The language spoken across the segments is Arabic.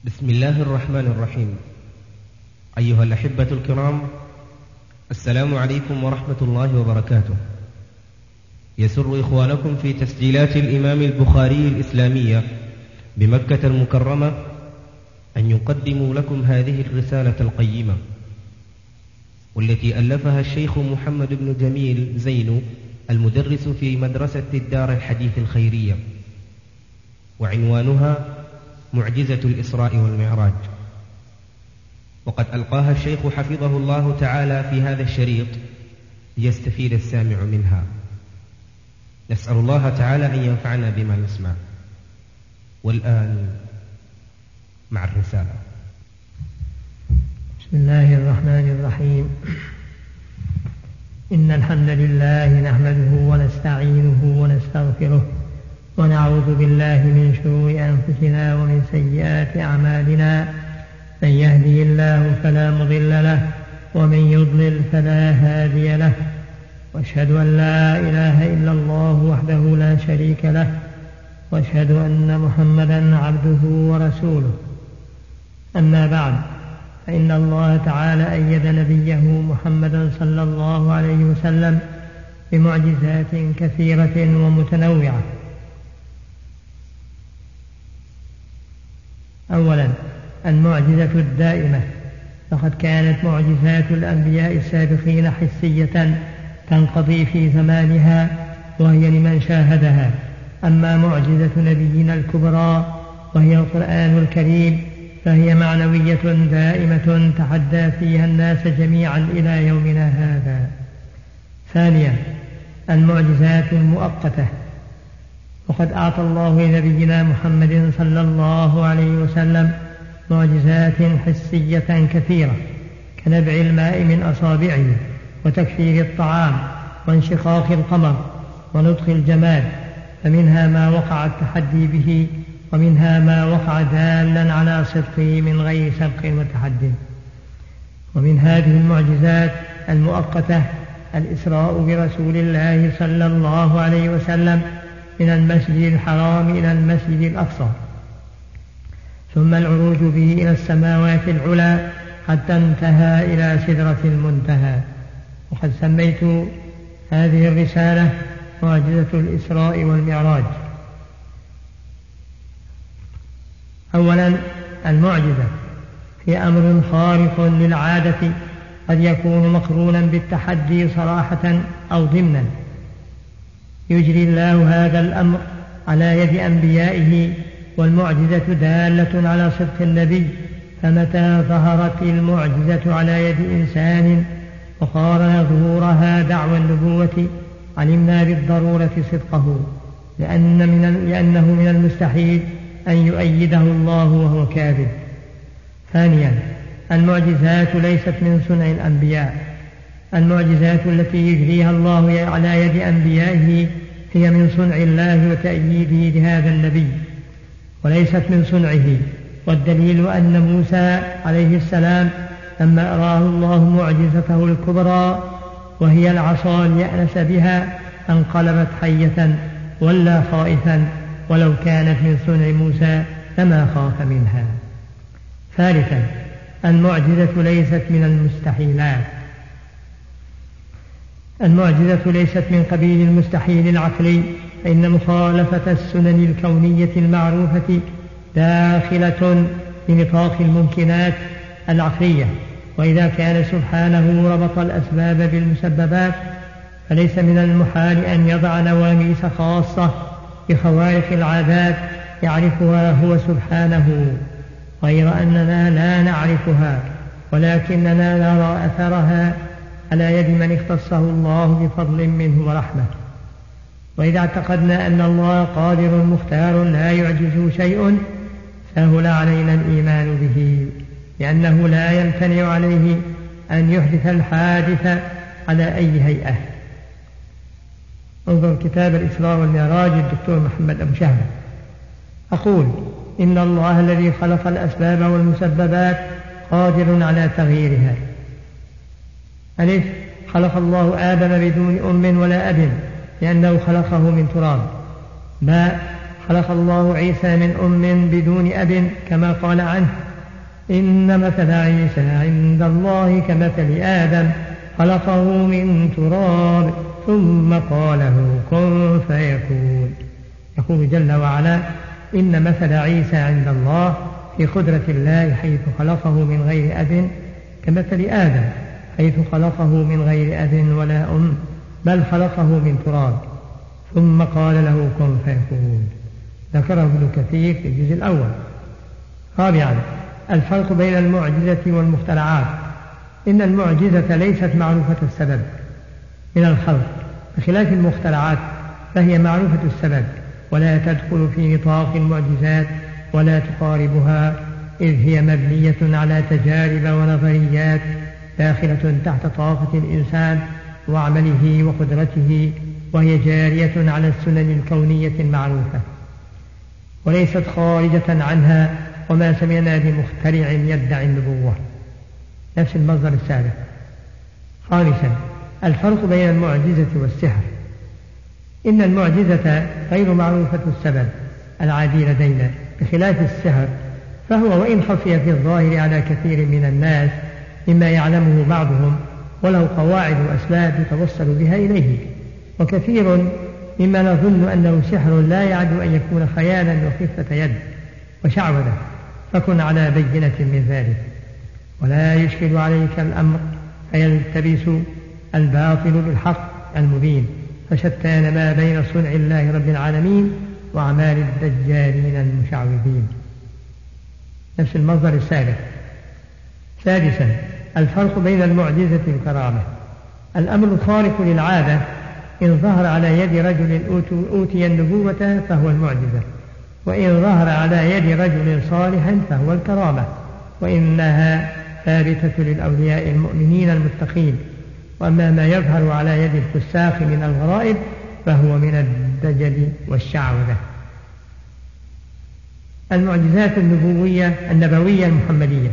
بسم الله الرحمن الرحيم. أيها الأحبة الكرام، السلام عليكم ورحمة الله وبركاته. يسر إخوانكم في تسجيلات الإمام البخاري الإسلامية بمكة المكرمة أن يقدموا لكم هذه الرسالة القيمة، والتي ألفها الشيخ محمد بن جميل زين المدرس في مدرسة الدار الحديث الخيرية، وعنوانها معجزة الإسراء والمعراج. وقد ألقاها الشيخ حفظه الله تعالى في هذا الشريط ليستفيد السامع منها. نسأل الله تعالى أن ينفعنا بما نسمع. والآن مع الرسالة. بسم الله الرحمن الرحيم. إن الحمد لله نحمده ونستعينه ونستغفره ونعوذ بالله من شرور أنفسنا ومن سيئات أعمالنا. من يهدي الله فلا مضل له ومن يضلل فلا هادي له، وأشهد أن لا إله إلا الله وحده لا شريك له، وأشهد أن محمدا عبده ورسوله. أما بعد، فإن الله تعالى أيد نبيه محمدا صلى الله عليه وسلم بمعجزات كثيرة ومتنوعة. أولا، المعجزة الدائمة، فقد كانت معجزات الأنبياء السابقين حسية تنقضي في زمانها وهي لمن شاهدها. أما معجزة نبينا الكبرى وهي القرآن الكريم فهي معنوية دائمة تحدى فيها الناس جميعا إلى يومنا هذا. ثانيا، المعجزات المؤقتة، وقد أعطى الله لنبينا محمد صلى الله عليه وسلم معجزات حسية كثيرة، كنبع الماء من أصابعه، وتكثير الطعام، وانشقاق القمر، ونطق الجماد، فمنها ما وقع التحدي به، ومنها ما وقع دالا على صدقه من غير سبق وتحدي. ومن هذه المعجزات المؤقتة الإسراء برسول الله صلى الله عليه وسلم من المسجد الحرام إلى المسجد الأقصى، ثم العروج به إلى السماوات العلى حتى انتهى إلى سدرة المنتهى. وقد سميت هذه الرسالة معجزة الإسراء والمعراج. أولا، المعجزة هي أمر خارق للعادة، قد يكون مقرونا بالتحدي صراحة أو ضمنا. يجري الله هذا الأمر على يد أنبيائه، والمعجزة دالة على صدق النبي، فمتى ظهرت المعجزة على يد إنسان وقارن ظهورها دعوى النبوة علمنا بالضرورة صدقه، لأنه من المستحيل أن يؤيده الله وهو كاذب. ثانيا، المعجزات ليست من صنع الأنبياء. المعجزات التي يجريها الله على يد أنبيائه هي من صنع الله وتأييده لهذا النبي، وليست من صنعه. والدليل أن موسى عليه السلام لما أراه الله معجزته الكبرى وهي العصا ليأنس بها انقلبت حية ولا خائفا، ولو كانت من صنع موسى لما خاف منها. ثالثا، المعجزة ليست من المستحيلات. المعجزة ليست من قبيل المستحيل العقلي، فإن مخالفة السنن الكونية المعروفة داخلة لنطاق الممكنات العقلية. وإذا كان سبحانه ربط الأسباب بالمسببات، فليس من المحال أن يضع نواميس خاصة بخوارق العادات يعرفها هو سبحانه، غير أننا لا نعرفها، ولكننا نرى أثرها على يد من اختصه الله بفضل منه ورحمة. وإذا اعتقدنا أن الله قادر مختار لا يعجزه شيء، سهل علينا الإيمان به، لأنه لا يمتنع عليه أن يحدث الحادث على أي هيئة. انظر كتاب الإسراء والمعراج الدكتور محمد أبو شهر. أقول إن الله الذي خلق الأسباب والمسببات قادر على تغييرها. ألف، خلق الله آدم بدون أم ولا أب، لأنه خلقه من تراب. باء، خلق الله عيسى من أم بدون أب كما قال عنه: إن مثل عيسى عند الله كمثل آدم خلقه من تراب ثم قال له كن فيكون. يقول جل وعلا: إن مثل عيسى عند الله في قدرة الله حيث خلقه من غير أب كمثل آدم حيث خلقه من غير أب ولا أم، بل خلقه من تراب ثم قال له كن فيكون. ذكره ابن كثير في الجزء الأول. رابعا: الفرق بين المعجزة والمخترعات. إن المعجزة ليست معروفة السبب من الخلق، بخلاف المخترعات فهي معروفة السبب ولا تدخل في نطاق المعجزات ولا تقاربها، إذ هي مبنية على تجارب ونظريات داخلة تحت طاقة الإنسان وعمله وقدرته، وهي جارية على السنن الكونية المعروفة وليست خارجة عنها، وما سمعنا بمخترع يدعي النبوة. نفس المصدر السابق. خامسا: الفرق بين المعجزة والسحر. إن المعجزة غير معروفة السبب العادي لدينا، بخلاف السحر فهو وإن خفي في الظاهر على كثير من الناس مما يعلمه بعضهم، وله قواعد وأسباب يتوصل بها إليه، وكثير مما نظن أنه سحر لا يعد أن يكون خيالا وخفة يد وشعوذة، فكن على بينة من ذلك، ولا يشكل عليك الأمر فيلتبس الباطل بالحق المبين، فشتان ما بين صنع الله رب العالمين وأعمال الدجالين المشعوذين. نفس المصدر السابق. سادسا: الفرق بين المعجزة والكرامة. الأمر الخارق للعادة إن ظهر على يد رجل أوتي النبوة فهو المعجزة، وإن ظهر على يد رجل صالح فهو الكرامة، وإنها ثابتة للأولياء المؤمنين المتقين. وأما ما يظهر على يد الفساق من الغرائب فهو من الدجل والشعوذة. المعجزات النبوية المحمدية.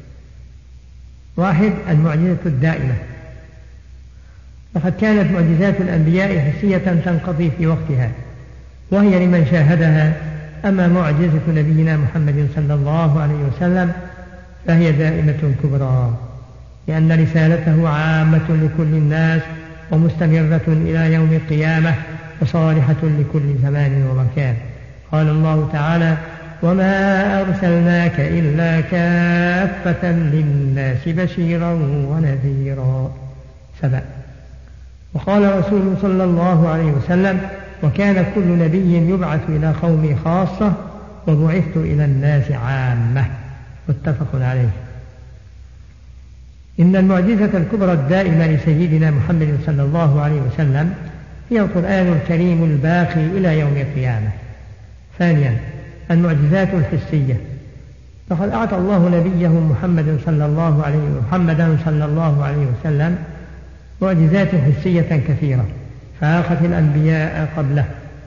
1. المعجزة الدائمة. وقد كانت معجزات الأنبياء حسية تنقضي في وقتها وهي لمن شاهدها، أما معجزة نبينا محمد صلى الله عليه وسلم فهي دائمة كبرى، لأن رسالته عامة لكل الناس ومستمرة إلى يوم القيامة وصالحة لكل زمان ومكان. قال الله تعالى: وما أرسلناك إلا كافة للناس بشيرا ونذيرا. 7. وقال رسول صلى الله عليه وسلم: وكان كل نبي يبعث إلى قومه خاصة وبعثت إلى الناس عامة. متفق عليه. إن المعجزة الكبرى الدائمة لسيدنا محمد صلى الله عليه وسلم هي القرآن الكريم الباقي إلى يوم القيامة. 2. المعجزات الحسية. فقد أعطى الله نبيه محمدا صلى الله عليه وسلم معجزات حسية كثيرة فاقت الأنبياء قبله.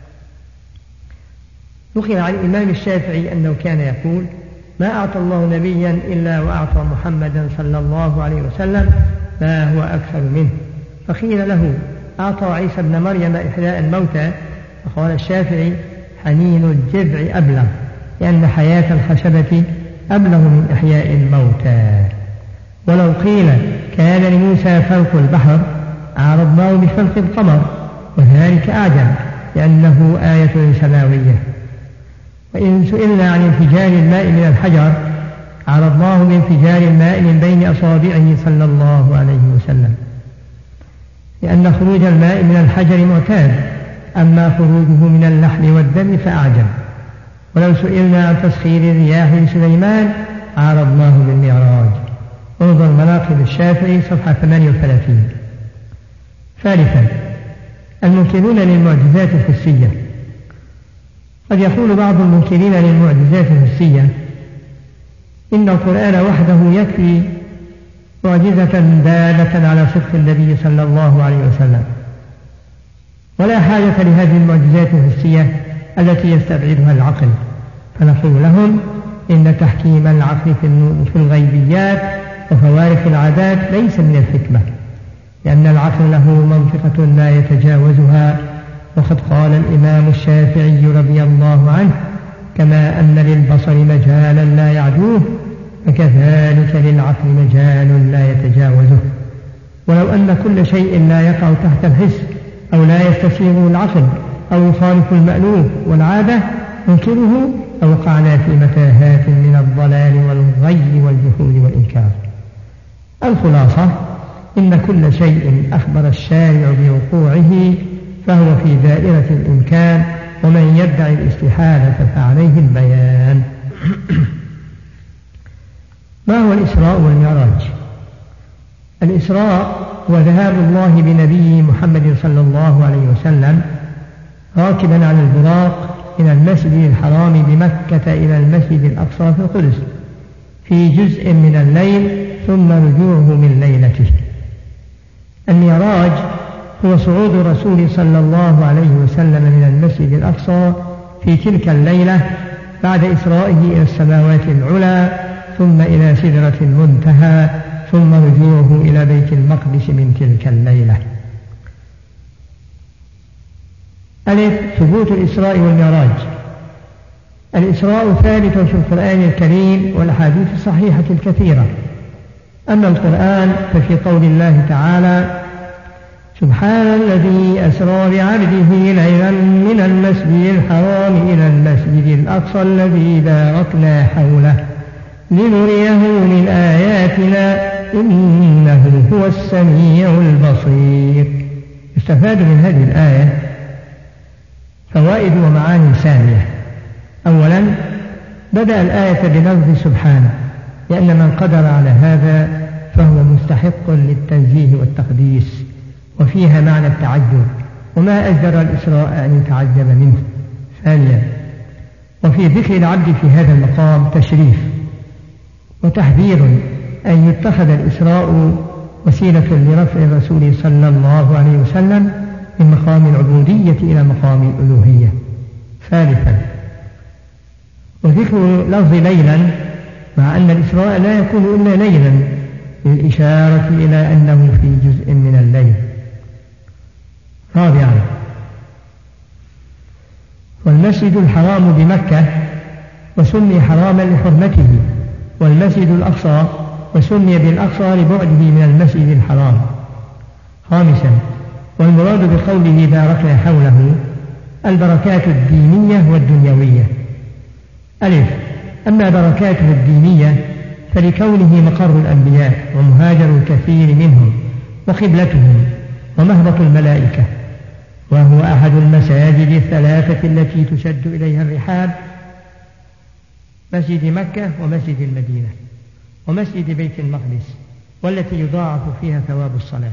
نقل عن الإمام الشافعي أنه كان يقول: ما أعطى الله نبيا إلا وأعطى محمدا صلى الله عليه وسلم ما هو أكثر منه. فقيل له: أعطى عيسى ابن مريم إحياء الموتى؟ فقال الشافعي: حنين الجذع أبلغ، لأن حياة الخشبة أبلغ من إحياء الموتى. ولو قيل كان لموسى فلق البحر عارضناه بفلق القمر، وذلك أعجب لأنه آية سماوية. وإن سئلنا عن انفجار الماء من الحجر عرضناه بانفجار الماء من بين أصابعه صلى الله عليه وسلم، لأن خروج الماء من الحجر معتاد، أما خروجه من اللحم والدم فأعجب. ولو سئلنا عن تسخير الرياح لسليمان عارضناه بالمعراج. انظر مناقب الشافعي صفحة 38. 3. المنكرون للمعجزات الحسية. قد يقول بعض المنكرين للمعجزات الحسية: إن القرآن وحده يكفي معجزة دالة على صدق النبي صلى الله عليه وسلم، ولا حاجة لهذه المعجزات الحسية التي يستبعدها العقل. فنقول لهم: إن تحكيم العقل في الغيبيات وفوارق العادات ليس من الحكمة، لأن العقل له منطقة لا يتجاوزها وقد قال الإمام الشافعي رضي الله عنه: كما أن للبصر مجالا لا يعدوه فكذلك للعقل مجال لا يتجاوزه. ولو أن كل شيء لا يقع تحت الحس أو لا يستسيغه العقل أو يخالف المألوف والعادة ننكره لوقعنا في متاهات من الضلال والغي والجحود والإنكار. الخلاصة: إن كل شيء أخبر الشارع بوقوعه فهو في دائرة الإمكان، ومن يدعي الاستحالة فعليه البيان. ما هو الإسراء والمعراج؟ الإسراء هو ذهاب الله بنبيه محمد صلى الله عليه وسلم راكبا على البراق من المسجد الحرام بمكة إلى المسجد الأقصى في القدس في جزء من الليل ثم رجوعه من ليلته. المعراج هو صعود الرسول صلى الله عليه وسلم من المسجد الأقصى في تلك الليلة بعد إسرائه إلى السماوات العلى ثم إلى سدرة المنتهى ثم رجوعه إلى بيت المقدس من تلك الليلة. ثبوت الإسراء والمعراج. الإسراء ثابت في القرآن الكريم والأحاديث الصحيحة الكثيرة. أما القرآن ففي قول الله تعالى: سبحان الذي أسرى بعبده ليلا من المسجد الحرام إلى المسجد الأقصى الذي باركنا حوله لنريه من آياتنا إنه هو السميع البصير. يستفاد من هذه الآية فوائد ومعاني سامية. أولا، بدأ الآية بلفظ سبحانه، لأن من قدر على هذا فهو مستحق للتنزيه والتقديس، وفيها معنى التعجب، وما أجدر الإسراء أن يتعجب منه. ثانيا، وفي ذكر العبد في هذا المقام تشريف وتحذير أن يتخذ الإسراء وسيلة لرفع الرسول صلى الله عليه وسلم من مقام العبودية إلى مقام الألوهية. ثالثا، وذكر لفظ ليلا مع أن الإسراء لا يكون إلا ليلا للإشارة إلى أنه في جزء من الليل. رابعا، والمسجد الحرام بمكة وسمي حراما لحرمته، والمسجد الأقصى وسمي بالأقصى لبعده من المسجد الحرام. خامسا، والمراد بقوله باركنا حوله البركات الدينية والدنيوية. أما بركاته الدينية فلكونه مقر الأنبياء ومهاجر الكثير منهم وقبلتهم ومهبط الملائكة، وهو أحد المساجد الثلاثة التي تشد إليها الرحال: مسجد مكة ومسجد المدينة ومسجد بيت المقدس، والتي يضاعف فيها ثواب الصلاة.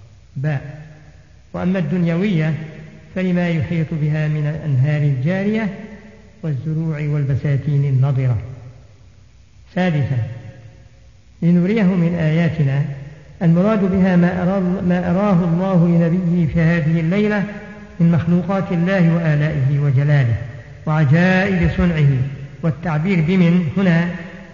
وأما الدنيوية فلما يحيط بها من الأنهار الجارية والزروع والبساتين النضرة. سادسا، لنريه من آياتنا المراد بها ما أراه الله لنبيه في هذه الليلة من مخلوقات الله وآلائه وجلاله وعجائب صنعه، والتعبير بمن هنا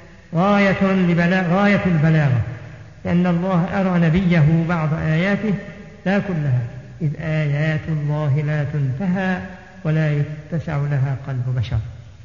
غاية البلاغة، لأن الله أرى نبيه بعض آياته لا كلها، إذ آيات الله لا تنتهى ولا يتسع لها قلب بشر.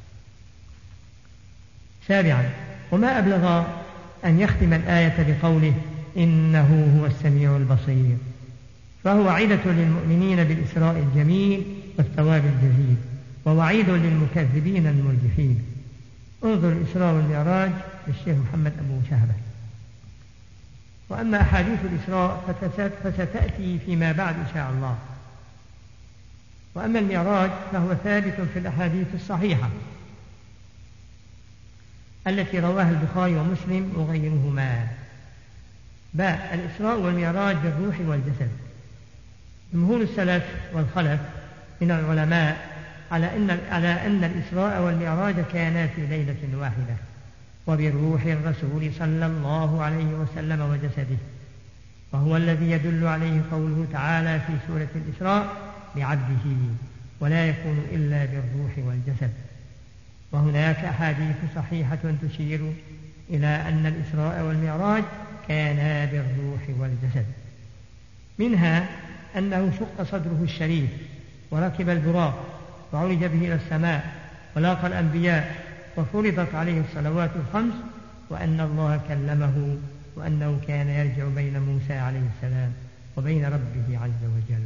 سابعا، وما أبلغ أن يختم الآية بقوله إنه هو السميع البصير، فهو عدة للمؤمنين بالإسراء الجميل والثواب الجزيل، ووعيد للمكذبين المرجفين. انظر الإسراء والمعراج للشيخ محمد أبو شهبة. وأما أحاديث الإسراء فستأتي فيما بعد إن شاء الله. وأما المعراج فهو ثابت في الأحاديث الصحيحة التي رواها البخاري ومسلم وغيرهما. الإسراء والمعراج بالروح والجسد. جمهور السلف والخلف من العلماء على أن الإسراء والمعراج كانا في ليلة واحدة، وبالروح الرسول صلى الله عليه وسلم وجسده، وهو الذي يدل عليه قوله تعالى في سورة الإسراء بعبده، ولا يكون إلا بالروح والجسد. وهناك أحاديث صحيحة تشير إلى أن الإسراء والمعراج كانا بالروح والجسد، منها أنه شق صدره الشريف وركب البراق وعرج به إلى السماء ولاقى الأنبياء وفرضت عليه الصلوات الخمس، وأن الله كلمه، وأنه كان يرجع بين موسى عليه السلام وبين ربه عز وجل.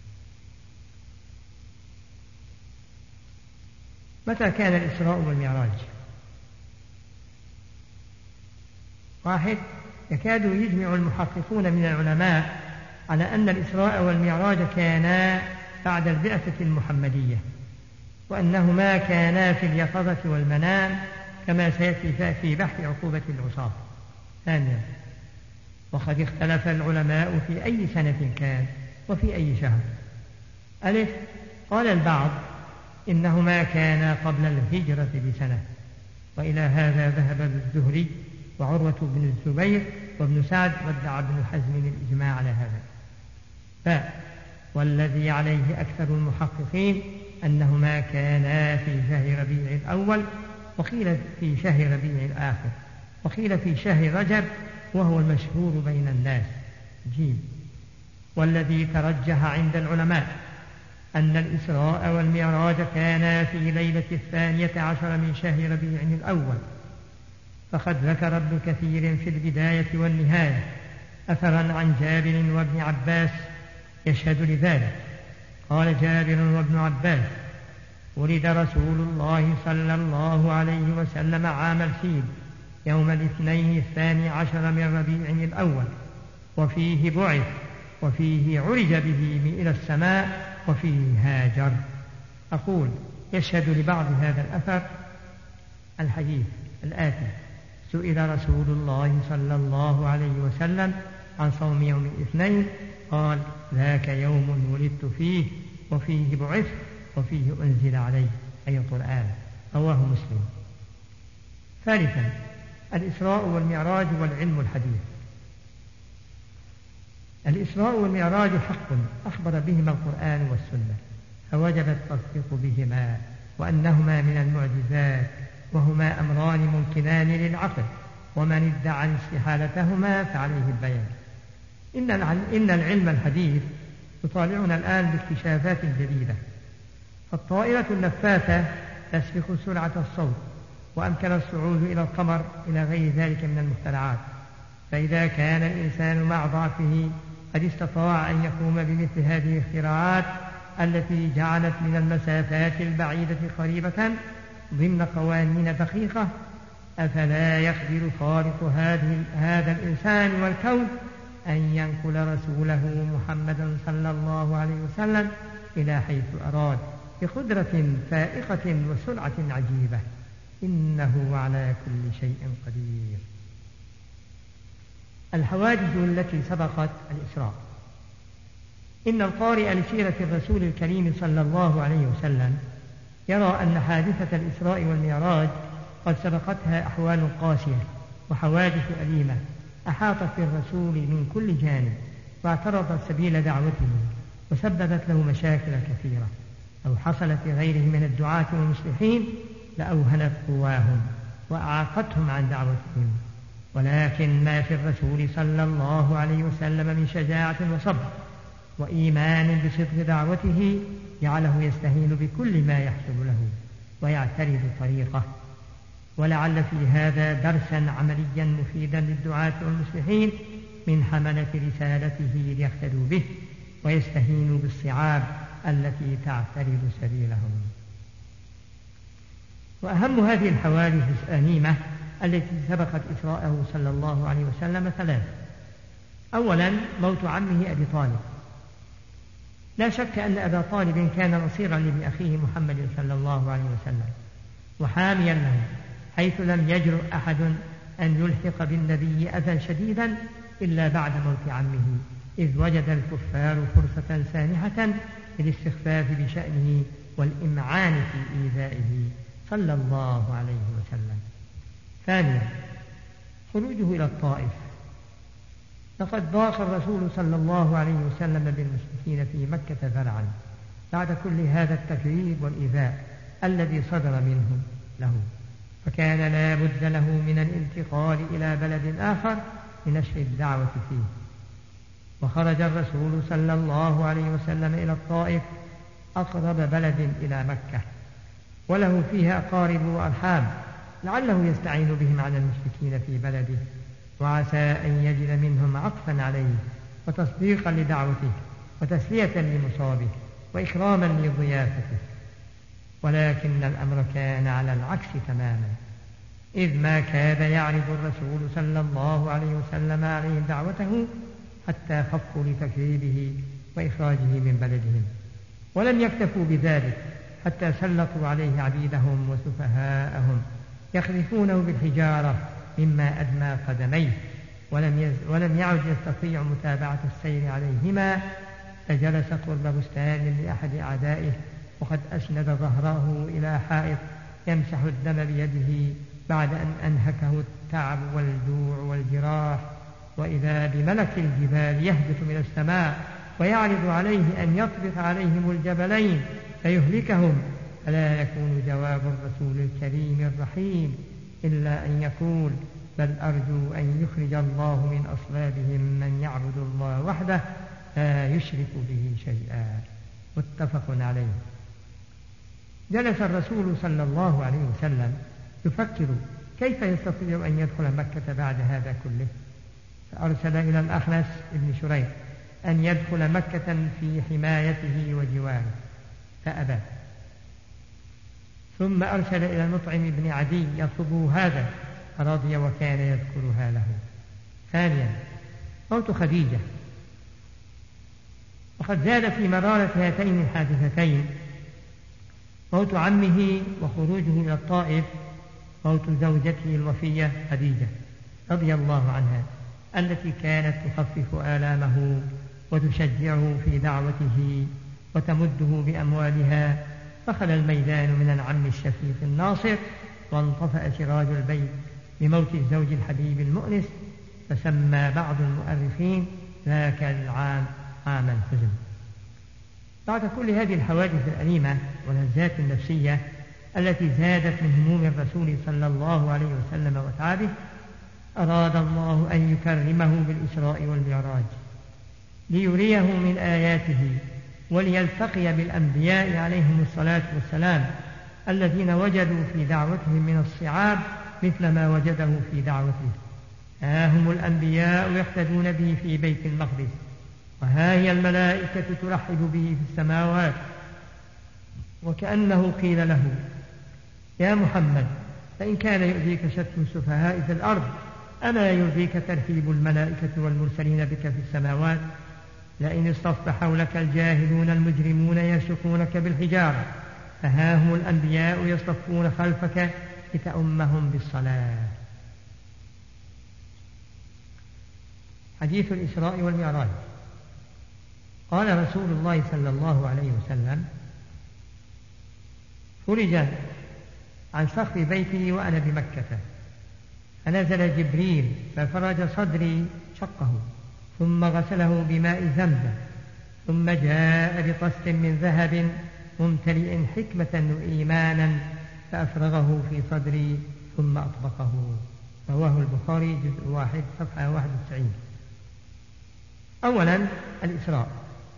متى كان الإسراء والمعراج؟ واحد، يكاد يجمع المحققون من العلماء على أن الإسراء والمعراج كانا بعد البعثة المحمدية، وأنهما كانا في اليقظة والمنام كما سيأتي في بحث عقوبة العصاة. ثانيا، وقد اختلف العلماء في أي سنة كان وفي أي شهر. ألف، قال البعض إنهما كانا قبل الهجرة بسنة، وإلى هذا ذهب الزهري وعروة بن الزبير وابن سعد، وادعى ابن حزم الإجماع على هذا. والذي عليه أكثر المحققين أنهما كانا في شهر ربيع الأول، وقيل في شهر ربيع الآخر، وقيل في شهر رجب، وهو المشهور بين الناس. جيم، والذي ترجح عند العلماء أن الإسراء والمعراج كانا في ليلة 12 من شهر ربيع الأول، فقد ذكر ابن كثير في البداية والنهاية أثرا عن جابر وابن عباس يشهد لذلك. قال جابر وابن عباس: ولد رسول الله صلى الله عليه وسلم عام الفيل يوم الاثنين 12 من ربيع الأول، وفيه بعث، وفيه عرج به إلى السماء، وفيه هاجر. أقول: يشهد لبعض هذا الأثر الحديث الآتي: سئل رسول الله صلى الله عليه وسلم عن صوم يوم الاثنين، قال: ذاك يوم ولدت فيه، وفيه بعث، وفيه أنزل عليه، أي القرآن. رواه مسلم. ثالثا، الإسراء والمعراج والعلم الحديث. الإسراء والمعراج حق أخبر بهما القرآن والسنة، فوجب التصديق بهما، وأنهما من المعجزات، وهما أمران ممكنان للعقل، ومن ادعى استحالتهما فعليه البيان. إن العلم الحديث يطالعنا الآن باكتشافات جديدة، فالطائرة النفاثة تسبق سرعة الصوت، وأمكن الصعود إلى القمر، إلى غير ذلك من المخترعات. فإذا كان الإنسان مع ضعفه قد استطاع أن يقوم بمثل هذه الاختراعات التي جعلت من المسافات البعيدة قريبة ضمن قوانين دقيقة، أفلا يقدر خالق هذا الإنسان والكون أن ينقل رسوله محمدا صلى الله عليه وسلم إلى حيث أراد بقدرة فائقة وسرعة عجيبة، إنه على كل شيء قدير. الحوادث التي سبقت الإسراء. إن القارئ لسيرة الرسول الكريم صلى الله عليه وسلم يرى أن حادثة الإسراء والمعراج قد سبقتها أحوال قاسية وحوادث أليمة أحاطت بالرسول من كل جانب، واعترضت سبيل دعوته، وسببت له مشاكل كثيرة. لو حصلت لغيره من الدعاة والمصلحين لأوهنت قواهم وأعاقتهم عن دعوتهم، ولكن ما في الرسول صلى الله عليه وسلم من شجاعة وصبر وإيمان بصدق دعوته جعله يستهين بكل ما يحصل له ويعترض طريقه. ولعل في هذا درسا عمليا مفيدا للدعاة والمصلحين من حملة رسالته ليقتدوا به ويستهينوا بالصعاب التي تعترض سبيلهم. وأهم هذه الحوادث الأليمة التي سبقت إسراءه صلى الله عليه وسلم ثلاث. أولا، موت عمه أبي طالب. لا شك أن أبا طالب كان نصيرا لابن أخيه محمد صلى الله عليه وسلم وحاميا له، حيث لم يجرؤ أحد أن يلحق بالنبي أذى شديدا إلا بعد موت عمه، إذ وجد الكفار فرصة سانحة للاستخفاف بشأنه والإمعان في إيذائه صلى الله عليه وسلم. ثانيا، خروجه إلى الطائف. لقد ضاق الرسول صلى الله عليه وسلم بالمشركين في مكة ذرعا بعد كل هذا التكذيب والإيذاء الذي صدر منهم له، فكان لا بد له من الانتقال إلى بلد آخر لنشر الدعوة فيه. وخرج الرسول صلى الله عليه وسلم إلى الطائف أقرب بلد إلى مكة، وله فيها أقارب وأرحام، لعله يستعين بهم على المشركين في بلده، وعسى أن يجد منهم عطفا عليه وتصديقا لدعوته وتسلية لمصابه وإكراما لضيافته. ولكن الأمر كان على العكس تماما، إذ ما كاد يعرض الرسول صلى الله عليه وسلم عليهم دعوته حتى خفوا لتكذيبه وإخراجه من بلدهم، ولم يكتفوا بذلك حتى سلطوا عليه عبيدهم وسفهاءهم يخذفونه بالحجارة مما أدمى قدميه، ولم يعد يستطيع متابعة السير عليهما، فجلس قرب بستان لأحد أعدائه وقد أسند ظهره إلى حائط يمسح الدم بيده بعد أن أنهكه التعب والجوع والجراح، وإذا بملك الجبال يهبط من السماء ويعرض عليه أن يطبق عليهم الجبلين فيهلكهم، فلا يكون جواب الرسول الكريم الرحيم إلا أن يقول: بل أرجو أن يخرج الله من أصلابهم من يعبد الله وحده لا يشرك به شيئا. متفق عليه. جلس الرسول صلى الله عليه وسلم يفكر كيف يستطيع أن يدخل مكة بعد هذا كله، فأرسل إلى الأخنس بن شريح أن يدخل مكة في حمايته وجواره فأبى، ثم أرسل إلى المطعم بن عدي يطلب هذا فرضي وكان يذكرها له. ثانيا موت خديجة، وقد زاد في مرارة هاتين الحادثتين موت عمه وخروجه إلى الطائف موت زوجته الوفية خديجة رضي الله عنها، التي كانت تخفف آلامه وتشجعه في دعوته وتمده بأموالها، فخل الميدان من العم الشفيق الناصر وانطفأ سراج البيت بموت الزوج الحبيب المؤنس، فسمى بعض المؤرخين ذاك العام عام الحزن. بعد كل هذه الحوادث الأليمة والهزات النفسية التي زادت من هموم الرسول صلى الله عليه وسلم وتعبه، أراد الله أن يكرمه بالإسراء والمعراج ليريه من آياته وليلتقي بالأنبياء عليهم الصلاة والسلام الذين وجدوا في دعوتهم من الصعاب مثل ما وجده في دعوته. ها هم الأنبياء يقتدون به في بيت المقدس، وها هي الملائكة ترحب به في السماوات، وكأنه قيل له: يا محمد، فإن كان يؤذيك شتم السفهاء في الأرض أما يؤذيك ترحيب الملائكة والمرسلين بك في السماوات؟ لئن اصطف حولك الجاهلون المجرمون يسقونك بالحجارة، فها هم الأنبياء يصطفون خلفك لتأمهم بالصلاة. حديث الإسراء والمعراج. قال رسول الله صلى الله عليه وسلم: فرج عن سقف بيتي وأنا بمكة، فنزل جبريل ففرج صدري شقه ثم غسله بماء زمزم، ثم جاء بطست من ذهب ممتلئ حكمة وإيمانا فأفرغه في صدري ثم أطبقه. رواه البخاري جزء 1 صفحة 91. أولا الإسراء.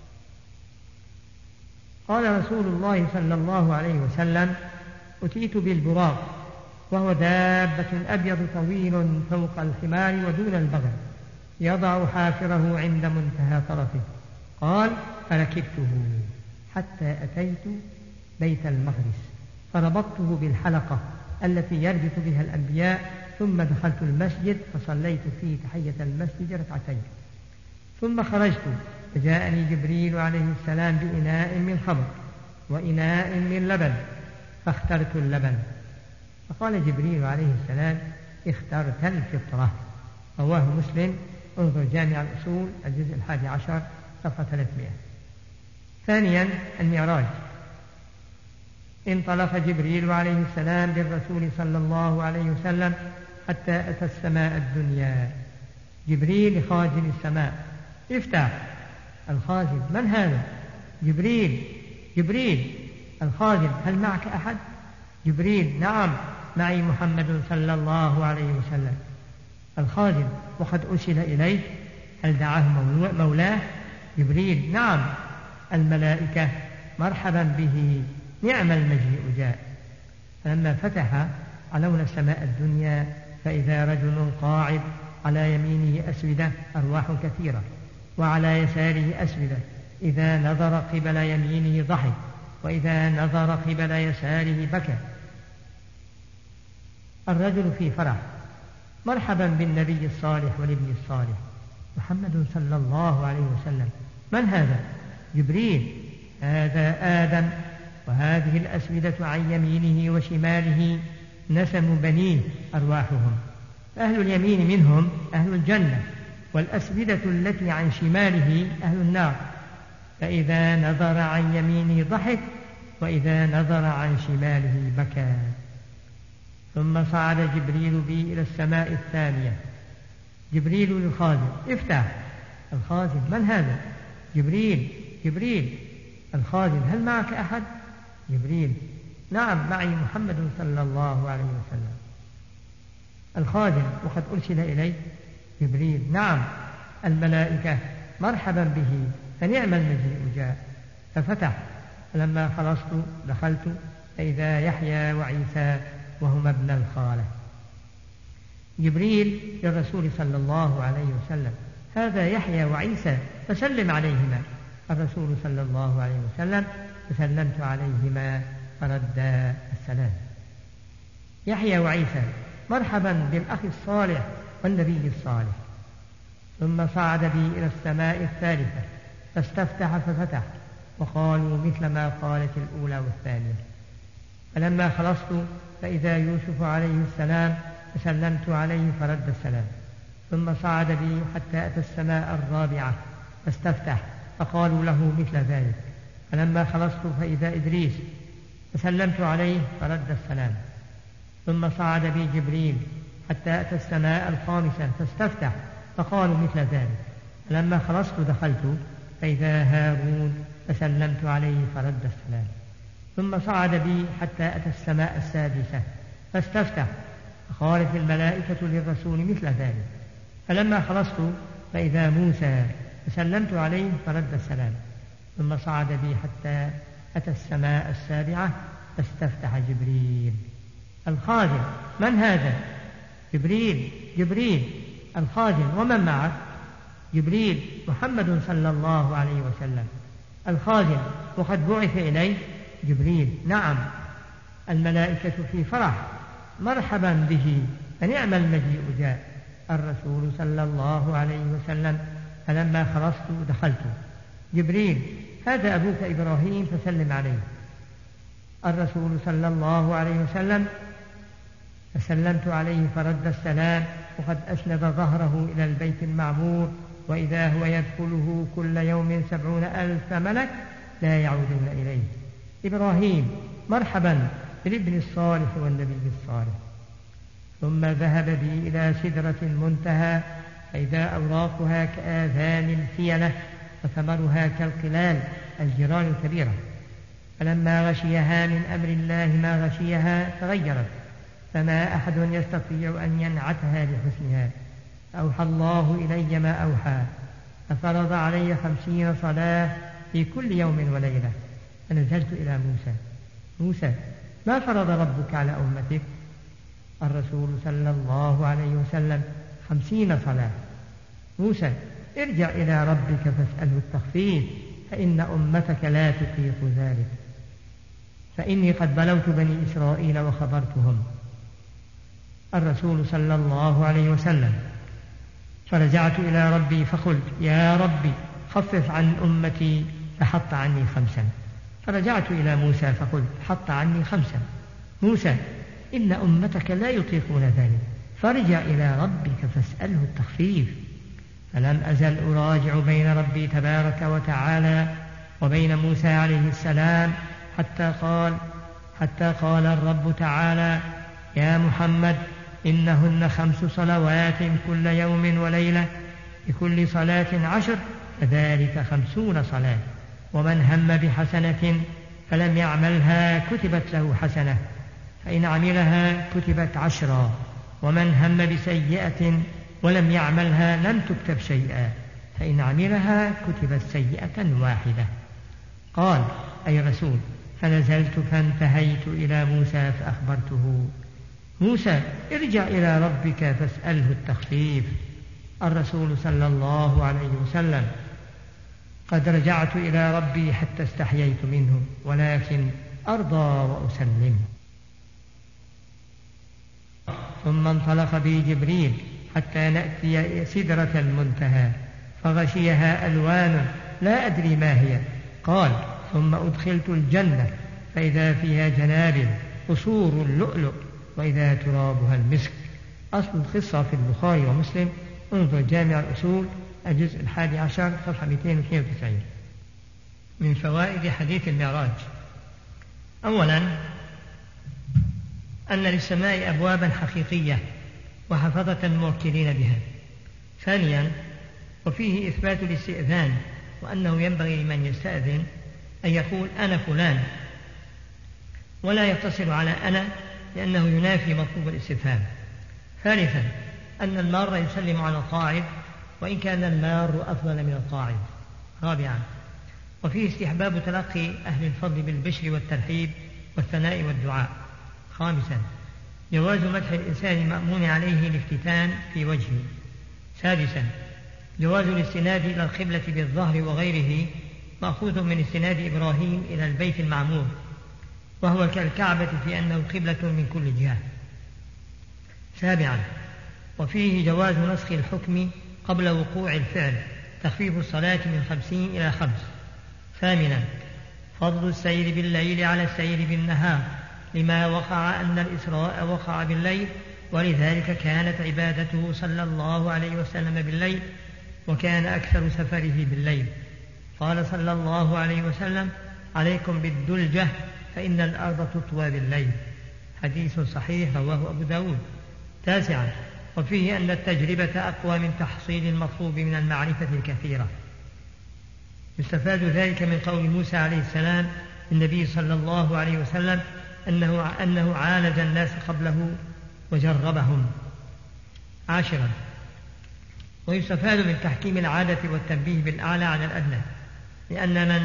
قال رسول الله صلى الله عليه وسلم: أتيت بالبراق، وهو دابة أبيض طويل فوق الحمار ودون البغل، يضع حافره عند منتهى طرفه. قال: فركبته حتى أتيت بيت المقدس فربطته بالحلقة التي يربط بها الأنبياء، ثم دخلت المسجد فصليت فيه تحية المسجد ركعتين، ثم خرجت فجاءني جبريل عليه السلام بإناء من خمر وإناء من لبن، فاخترت اللبن، فقال جبريل عليه السلام: اخترت الفطرة. رواه مسلم، انظر جامع الأصول الجزء 11 صفحة 300. ثانيا المعراج. انطلق جبريل عليه السلام بالرسول صلى الله عليه وسلم حتى أتى السماء الدنيا. جبريل خازن السماء: افتح. الخازن: من هذا؟ جبريل. جبريل الخازن: هل معك أحد؟ جبريل: نعم، معي محمد صلى الله عليه وسلم. الخازن: وقد أرسل إليه، هل دعاه مولاه؟ جبريل: نعم، الملائكة مرحبا به، نعم المجيء جاء. فلما فتح علونا السماء الدنيا فإذا رجل قاعد على يمينه أسودة أرواح كثيرة وعلى يساره أسودة، إذا نظر قبل يمينه ضحك وإذا نظر قبل يساره بكى. الرجل في فرح، مرحبا بالنبي الصالح والابن الصالح محمد صلى الله عليه وسلم. من هذا؟ جبريل. هذا آدم، وهذه الأسودة عن يمينه وشماله نسم بنيه أرواحهم، أهل اليمين منهم أهل الجنة، والأسودة التي عن شماله أهل النار. فإذا نظر عن يمينه ضحك وإذا نظر عن شماله بكى. ثم صعد جبريل بي إلى السماء الثانية. جبريل للخازن: افتح. الخازن: من هذا؟ جبريل. جبريل. الخازن: هل معك أحد؟ جبريل: نعم معي محمد صلى الله عليه وسلم. الخازن: وقد أرسل إلي؟ جبريل: نعم. الملائكة: مرحبا به، فنعم المجيء جاء. ففتح، فلما خلصت دخلت فإذا يحيى وعيسى وهما ابن الخالة. جبريل للرسول صلى الله عليه وسلم: هذا يحيى وعيسى فسلم عليهما. الرسول صلى الله عليه وسلم: فسلمت عليهما فردا السلام. يحيى وعيسى: مرحبا بالأخ الصالح والنبي الصالح. ثم صعد بي إلى السماء الثالثة فاستفتح ففتح، وقالوا مثل ما قالت الأولى والثانية. فلما خلصت فإذا يوسف عليه السلام فسلمت عليه فرد السلام. ثم صعد بي حتى أتى السماء الرابعة فاستفتح، فقالوا له مثل ذلك. فلما خلصت فإذا إدريس فسلمت عليه فرد السلام. ثم صعد بي جبريل حتى أتى السماء الخامسة فاستفتح، فقالوا مثل ذلك. فلما خلصت دخلت فإذا هارون فسلمت عليه فرد السلام. ثم صعد بي حتى أتى السماء السادسة فاستفتح، فقالت الملائكة للرسول مثل ذلك. فلما خلصت فإذا موسى فسلمت عليه فرد السلام. ثم صعد بي حتى أتى السماء السابعة فاستفتح جبريل. الخازن: من هذا؟ جبريل. جبريل. الخازن: ومن معك؟ جبريل: محمد صلى الله عليه وسلم. الخازن: وقد بعث إليه؟ جبريل: نعم. الملائكة في فرح، مرحبا به، فنعم المجيء جاء. الرسول صلى الله عليه وسلم: فلما خلصت دخلت. جبريل: هذا أبوك إبراهيم فسلم عليه. الرسول صلى الله عليه وسلم: فسلمت عليه فرد السلام، وقد أسند ظهره إلى البيت المعمور، وإذا هو يدخله كل يوم 70,000 ملك لا يعودون إليه. إبراهيم: مرحبا بالابن الصالح والنبي الصالح. ثم ذهب بي إلى سدرة المنتهى، فإذا أوراقها كآذان الفيلة وثمرها كالقلال الجيران الكبيرة. فلما غشيها من أمر الله ما غشيها تغيرت، فما أحد يستطيع أن ينعتها لحسنها. أوحى الله إلي ما أوحى، ففرض علي 50 صلاة في كل يوم وليلة. فنزلت إلى موسى: موسى، ما فرض ربك على أمتك؟ الرسول صلى الله عليه وسلم: 50 صلاة. موسى: ارجع إلى ربك فاسأله التخفيف، فإن أمتك لا تطيق ذلك، فإني قد بلوت بني إسرائيل وخبرتهم. الرسول صلى الله عليه وسلم: فرجعت إلى ربي فقلت: يا ربي خفف عن أمتي، فحط عني 5. فرجعت إلى موسى فقلت: حط عني 5. موسى: إن أمتك لا يطيقون ذلك، فارجع إلى ربك فاسأله التخفيف. فلم أزل أراجع بين ربي تبارك وتعالى وبين موسى عليه السلام حتى قال الرب تعالى: يا محمد، إنهن 5 صلوات كل يوم وليلة، لكل صلاة 10، فذلك 50 صلاة. ومن هم بحسنة فلم يعملها كتبت له حسنة، فإن عملها كتبت 10، ومن هم بسيئة ولم يعملها لم تكتب شيئا، فإن عملها كتبت سيئة واحدة. قال: أي رسول، فنزلت فانتهيت إلى موسى فأخبرته. موسى ارجع إلى ربك فاسأله التخفيف. الرسول صلى الله عليه وسلم قد رجعت إلى ربي حتى استحييت منه، ولكن أرضى وأسلم. ثم انطلق بي جبريل حتى نأتي سدرة المنتهى فغشيها ألوان لا أدري ما هي. قال: ثم أدخلت الجنة فإذا فيها جنابل قصور اللؤلؤ وإذا ترابها المسك. أصل القصة في البخاري ومسلم، انظر جامع الأصول الجزء 11 صفحة 292. من فوائد حديث المعراج: أولا أن للسماء أبوابا حقيقية وحفظة موكلين بها. ثانيا وفيه إثبات الاستئذان، وأنه ينبغي لمن يستأذن أن يقول أنا فلان ولا يقتصر على أنا، لأنه ينافي مطلوب الاستفهام. ثالثا أن المار يسلم على القاعد وإن كان المار أفضل من القاعد. رابعا وفيه استحباب تلقي أهل الفضل بالبشر والترحيب والثناء والدعاء. خامسا جواز مدح الإنسان المأمون عليه الافتتان في وجهه. سادسا جواز الاستناد إلى القبلة بالظهر وغيره مأخوذ من استناد إبراهيم إلى البيت المعمور، وهو كالكعبة في أنه قبلة من كل جهة. سابعا وفيه جواز نسخ الحكم قبل وقوع الفعل، تخفيف الصلاة من 50 إلى 5. ثامنا فضل السير بالليل على السير بالنهار، لما وقع أن الإسراء وقع بالليل، ولذلك كانت عبادته صلى الله عليه وسلم بالليل، وكان أكثر سفره بالليل. قال صلى الله عليه وسلم: عليكم بالدلجة فإن الأرض تطوى بالليل. حديث صحيح رواه أبو داود. تاسعا وفيه أن التجربة أقوى من تحصيل المطلوب من المعرفة الكثيرة. يستفاد ذلك من قول موسى عليه السلام للنبي صلى الله عليه وسلم أنه عالج الناس قبله وجربهم. عاشرا ويستفاد من تحكيم العادة والتنبيه بالأعلى على الأدنى، لأن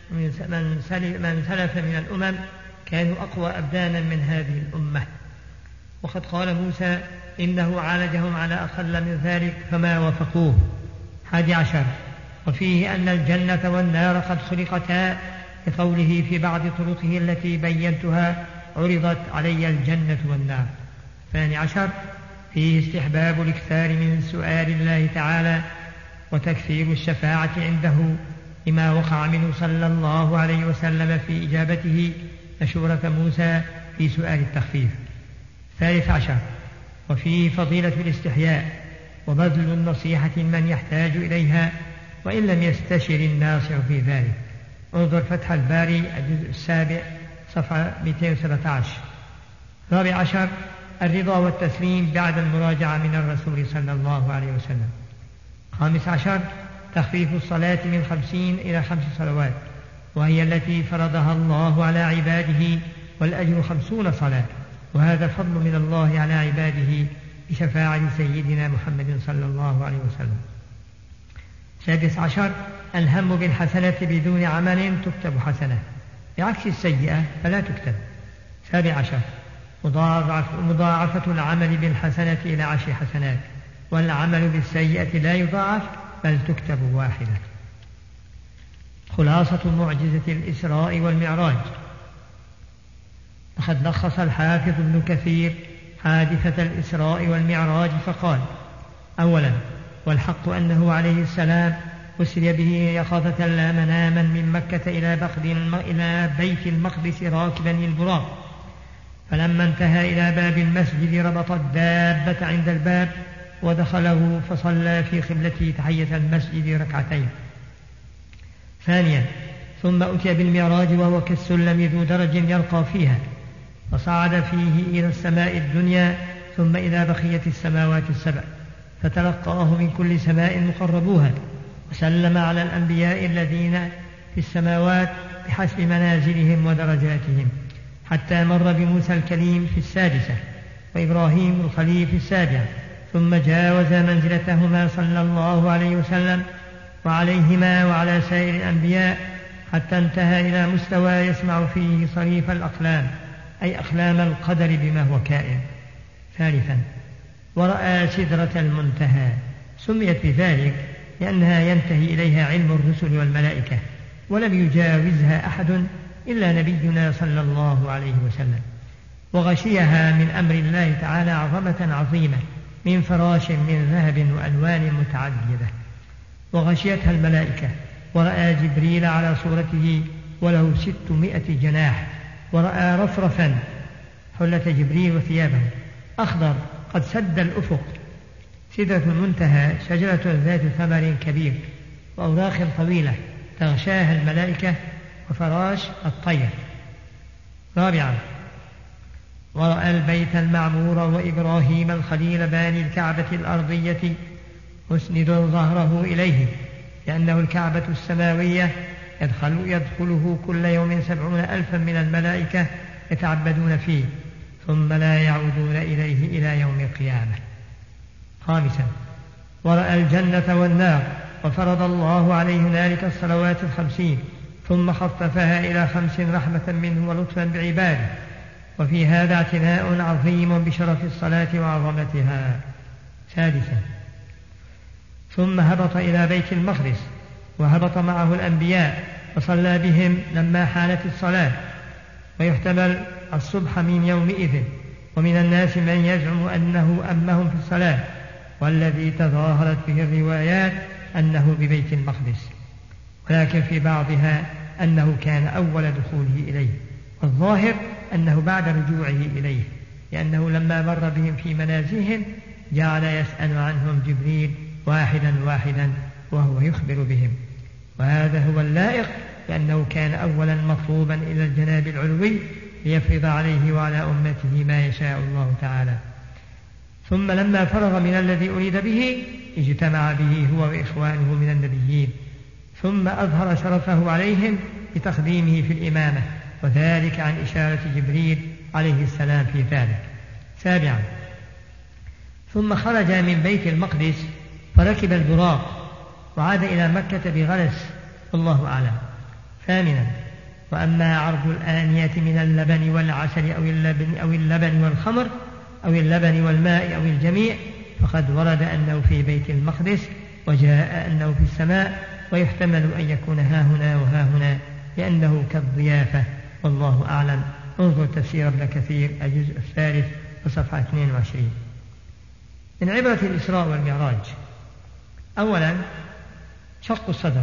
من سلف من الأمم كانوا أقوى أبدانا من هذه الأمة. وقد قال موسى: إنه عالجهم على أقل من ذلك فما وافقوه. 11 وفيه أن الجنة والنار قد خلقتا، لقوله في بعض طرقه التي بينتها: عرضت علي الجنة والنار. 12 فيه استحباب الاكثار من سؤال الله تعالى وتكثير الشفاعة عنده، لما وقع منه صلى الله عليه وسلم في إجابته مشورة موسى في سؤال التخفيف. 13 وفيه فضيلة الاستحياء وبذل النصيحة من يحتاج إليها وإن لم يستشر الناصر في ذلك. انظر فتح الباري الجزء 7 صفحة 217. 14 الرضا والتسليم بعد المراجعة من الرسول صلى الله عليه وسلم. 15 تخفيف الصلاة من 50 إلى 5 صلوات، وهي التي فرضها الله على عباده، والأجر 50 صلاة، وهذا فضل من الله على عباده بشفاعة سيدنا محمد صلى الله عليه وسلم. 16 الهم بالحسنة بدون عمل تكتب حسنة، بعكس السيئة فلا تكتب. 17 مضاعفة العمل بالحسنة إلى 10 حسنات، والعمل بالسيئة لا يضاعف بل تكتب واحدة. خلاصة معجزة الإسراء والمعراج. لقد لخص الحافظ ابن كثير حادثة الإسراء والمعراج فقال: أولا والحق أنه عليه السلام أسري به يقظة لا مناما من مكة إلى بيت المقدس راكبا البراق، فلما انتهى إلى باب المسجد ربط الدابة عند الباب ودخله فصلى في قبلته تحية المسجد 2 ركعتين. ثانيا ثم أتي بالمعراج وهو كالسلم ذو درج يرقى فيها، فصعد فيه إلى السماء الدنيا ثم إلى بقية السماوات 7، فتلقاه من كل سماء مقربوها، وسلم على الأنبياء الذين في السماوات بحسب منازلهم ودرجاتهم، حتى مر بموسى الكليم في 6 وإبراهيم الخليل في 7، ثم جاوز منزلتهما صلى الله عليه وسلم وعليهما وعلى سائر الأنبياء حتى انتهى إلى مستوى يسمع فيه صريف الأقلام، أي أقلام القدر بما هو كائن. ثالثا، ورأى سدرة المنتهى، سميت بذلك لأنها ينتهي إليها علم الرسل والملائكة، ولم يجاوزها أحد إلا نبينا صلى الله عليه وسلم. وغشيها من أمر الله تعالى عظمة عظيمة من فراش من ذهب وألوان متعددة. وغشيتها الملائكة، ورأى جبريل على صورته وله 600 جناح، ورأى رفرفا حلة جبريل وثيابه أخضر قد سد الأفق. سدرة المنتهى شجرة ذات ثمر كبير وأوراق طويلة تغشاها الملائكة وفراش الطير. رابعا، ورأى البيت المعمور وإبراهيم الخليل باني الكعبة الأرضية مسند ظهره إليه، لأنه الكعبة السماوية يدخله كل يوم 70,000 من الملائكة يتعبدون فيه، ثم لا يعودون إليه إلى يوم القيامة. خامسا، ورأى الجنة والنار، وفرض الله عليه هنالك الصلوات 50، ثم خففها إلى 5 رحمة منه ولطفا بعباده، وفي هذا اعتناء عظيم بشرف الصلاة وعظمتها. سادسا، ثم هبط إلى بيت المقدس، وهبط معه الأنبياء وصلى بهم لما حانت الصلاة، ويحتمل الصبح من يومئذ، ومن الناس من يزعم أنه أمهم في الصلاة، والذي تظاهرت به الروايات أنه ببيت المقدس، ولكن في بعضها أنه كان أول دخوله إليه، والظاهر أنه بعد رجوعه إليه، لأنه لما مر بهم في منازلهم جعل يسأل عنهم جبريل واحدا واحدا وهو يخبر بهم، وهذا هو اللائق، لأنه كان أولا مطلوبا إلى الجناب العلوي ليفرض عليه وعلى أمته ما يشاء الله تعالى. ثم لما فرغ من الذي أريد به اجتمع به هو وإخوانه من النبيين، ثم أظهر شرفه عليهم بتقديمه في الإمامة، وذلك عن إشارة جبريل عليه السلام في ذلك. سابعا، ثم خرج من بيت المقدس فركب البراق وعاد إلى مكة بغلس، والله أعلم. ثامنا، وأما عرض الآنية من اللبن والعسل أو اللبن والخمر أو اللبن والماء أو الجميع، فقد ورد أنه في بيت المقدس، وجاء أنه في السماء، ويحتمل أن يكون ها هنا وها هنا لأنه كالضيافة، والله أعلم. انظر تفسير ابن كثير الجزء 3 وصفحة 22. من عبرة الإسراء والمعراج: أولا، شق الصدر.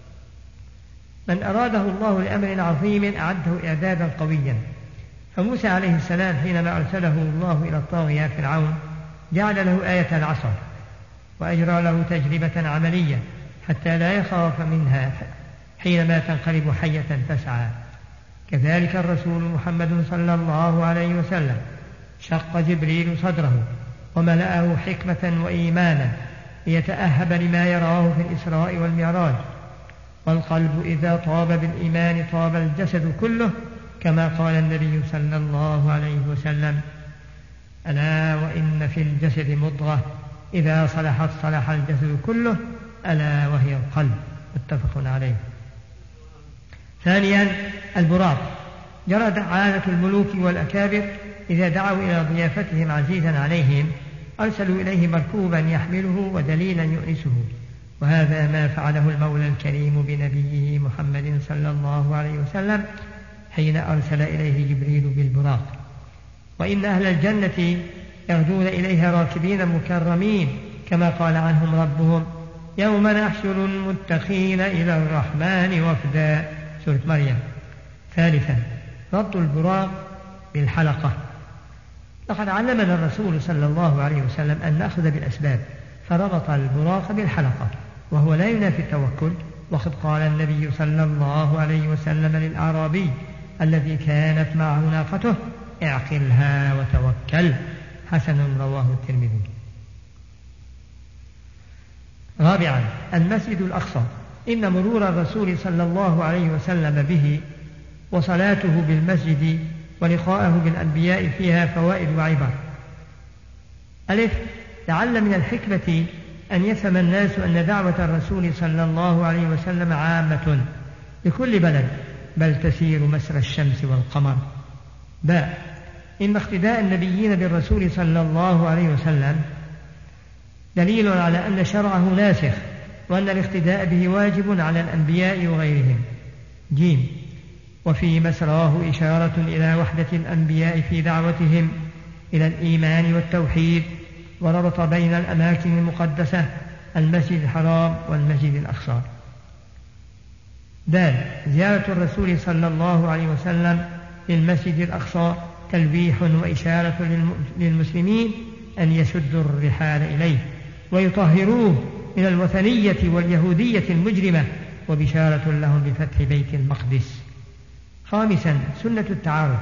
من أراده الله لأمر عظيم أعده إعدادا قويا، فموسى عليه السلام حينما أرسله الله إلى الطاغية فرعون جعل له آية العصا، وأجرى له تجربة عملية حتى لا يخاف منها حينما تنقلب حية تسعى. كذلك الرسول محمد صلى الله عليه وسلم شق جبريل صدره وملأه حكمة وإيمانا ليتأهب لما يراه في الإسراء والمعراج. والقلب إذا طاب بالإيمان طاب الجسد كله، كما قال النبي صلى الله عليه وسلم: ألا وإن في الجسد مضغة إذا صلحت صلح الجسد كله، ألا وهي القلب. متفق عليه. ثانيا، البراق. جرت عادة الملوك والأكابر إذا دعوا إلى ضيافتهم عزيزا عليهم أرسلوا إليه مركوبا يحمله ودليلا يؤنسه، وهذا ما فعله المولى الكريم بنبيه محمد صلى الله عليه وسلم حين أرسل إليه جبريل بالبراق. وإن أهل الجنة يغدون إليها راكبين مكرمين، كما قال عنهم ربهم: يوم نحشر المتقين إلى الرحمن وفدا، سورة مريم. ثالثا، ربط البراق بالحلقة. لقد علمنا الرسول صلى الله عليه وسلم أن نأخذ بالأسباب، فربط البراق بالحلقة، وهو لا ينافي التوكل، وقد قال النبي صلى الله عليه وسلم للأعرابي الذي كانت معه ناقته: اعقلها وتوكل. حسن، رواه الترمذي. رابعا، المسجد الأقصى. إن مرور الرسول صلى الله عليه وسلم به وصلاته بالمسجد ولقاءه بالأنبياء فيها فوائد وعبر. ألف، لعل من الحكمة أن يفهم الناس أن دعوة الرسول صلى الله عليه وسلم عامة، بكل بلد، بل تسير مسر الشمس والقمر. باء إن اقتداء النبيين بالرسول صلى الله عليه وسلم دليل على أن شرعه ناسخ، وأن الاقتداء به واجب على الأنبياء وغيرهم. جيم وفي مسراه إشارة إلى وحدة الأنبياء في دعوتهم إلى الإيمان والتوحيد، وربط بين الأماكن المقدسة المسجد الحرام والمسجد الأقصى. دال زيارة الرسول صلى الله عليه وسلم للمسجد الأقصى تلويح وإشارة للمسلمين أن يسدوا الرحال إليه ويطهروه من الوثنية واليهودية المجرمة، وبشارة لهم بفتح بيت المقدس. خامسا سنة التعارف.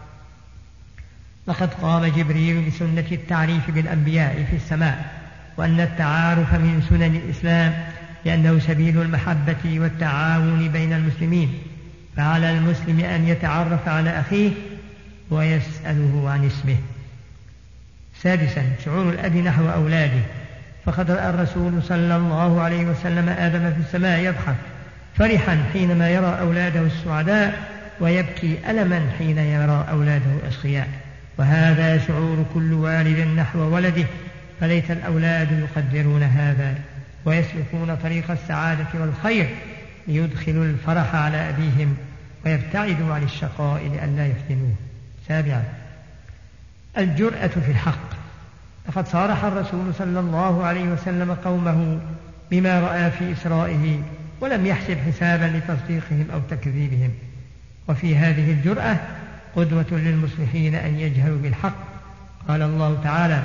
لقد قام جبريل بسنة التعريف بالأنبياء في السماء، وأن التعارف من سنن الإسلام لأنه سبيل المحبة والتعاون بين المسلمين، فعلى المسلم أن يتعرف على أخيه ويسأله عن اسمه. سادسا شعور الأب نحو أولاده، فقد رأى الرسول صلى الله عليه وسلم آدم في السماء يضحك فرحا حينما يرى أولاده السعداء، ويبكي ألما حين يرى أولاده الأشقياء، وهذا شعور كل والد نحو ولده، فليت الأولاد يقدرون هذا ويسلكون طريق السعادة والخير ليدخلوا الفرح على أبيهم ويبتعدوا عن الشقاء لئلا يفتنوه. سابعا الجرأة في الحق. لقد صارح الرسول صلى الله عليه وسلم قومه بما رأى في إسرائه، ولم يحسب حسابا لتصديقهم أو تكذيبهم، وفي هذه الجرأة قدوة للمصلحين أن يجهروا بالحق. قال الله تعالى: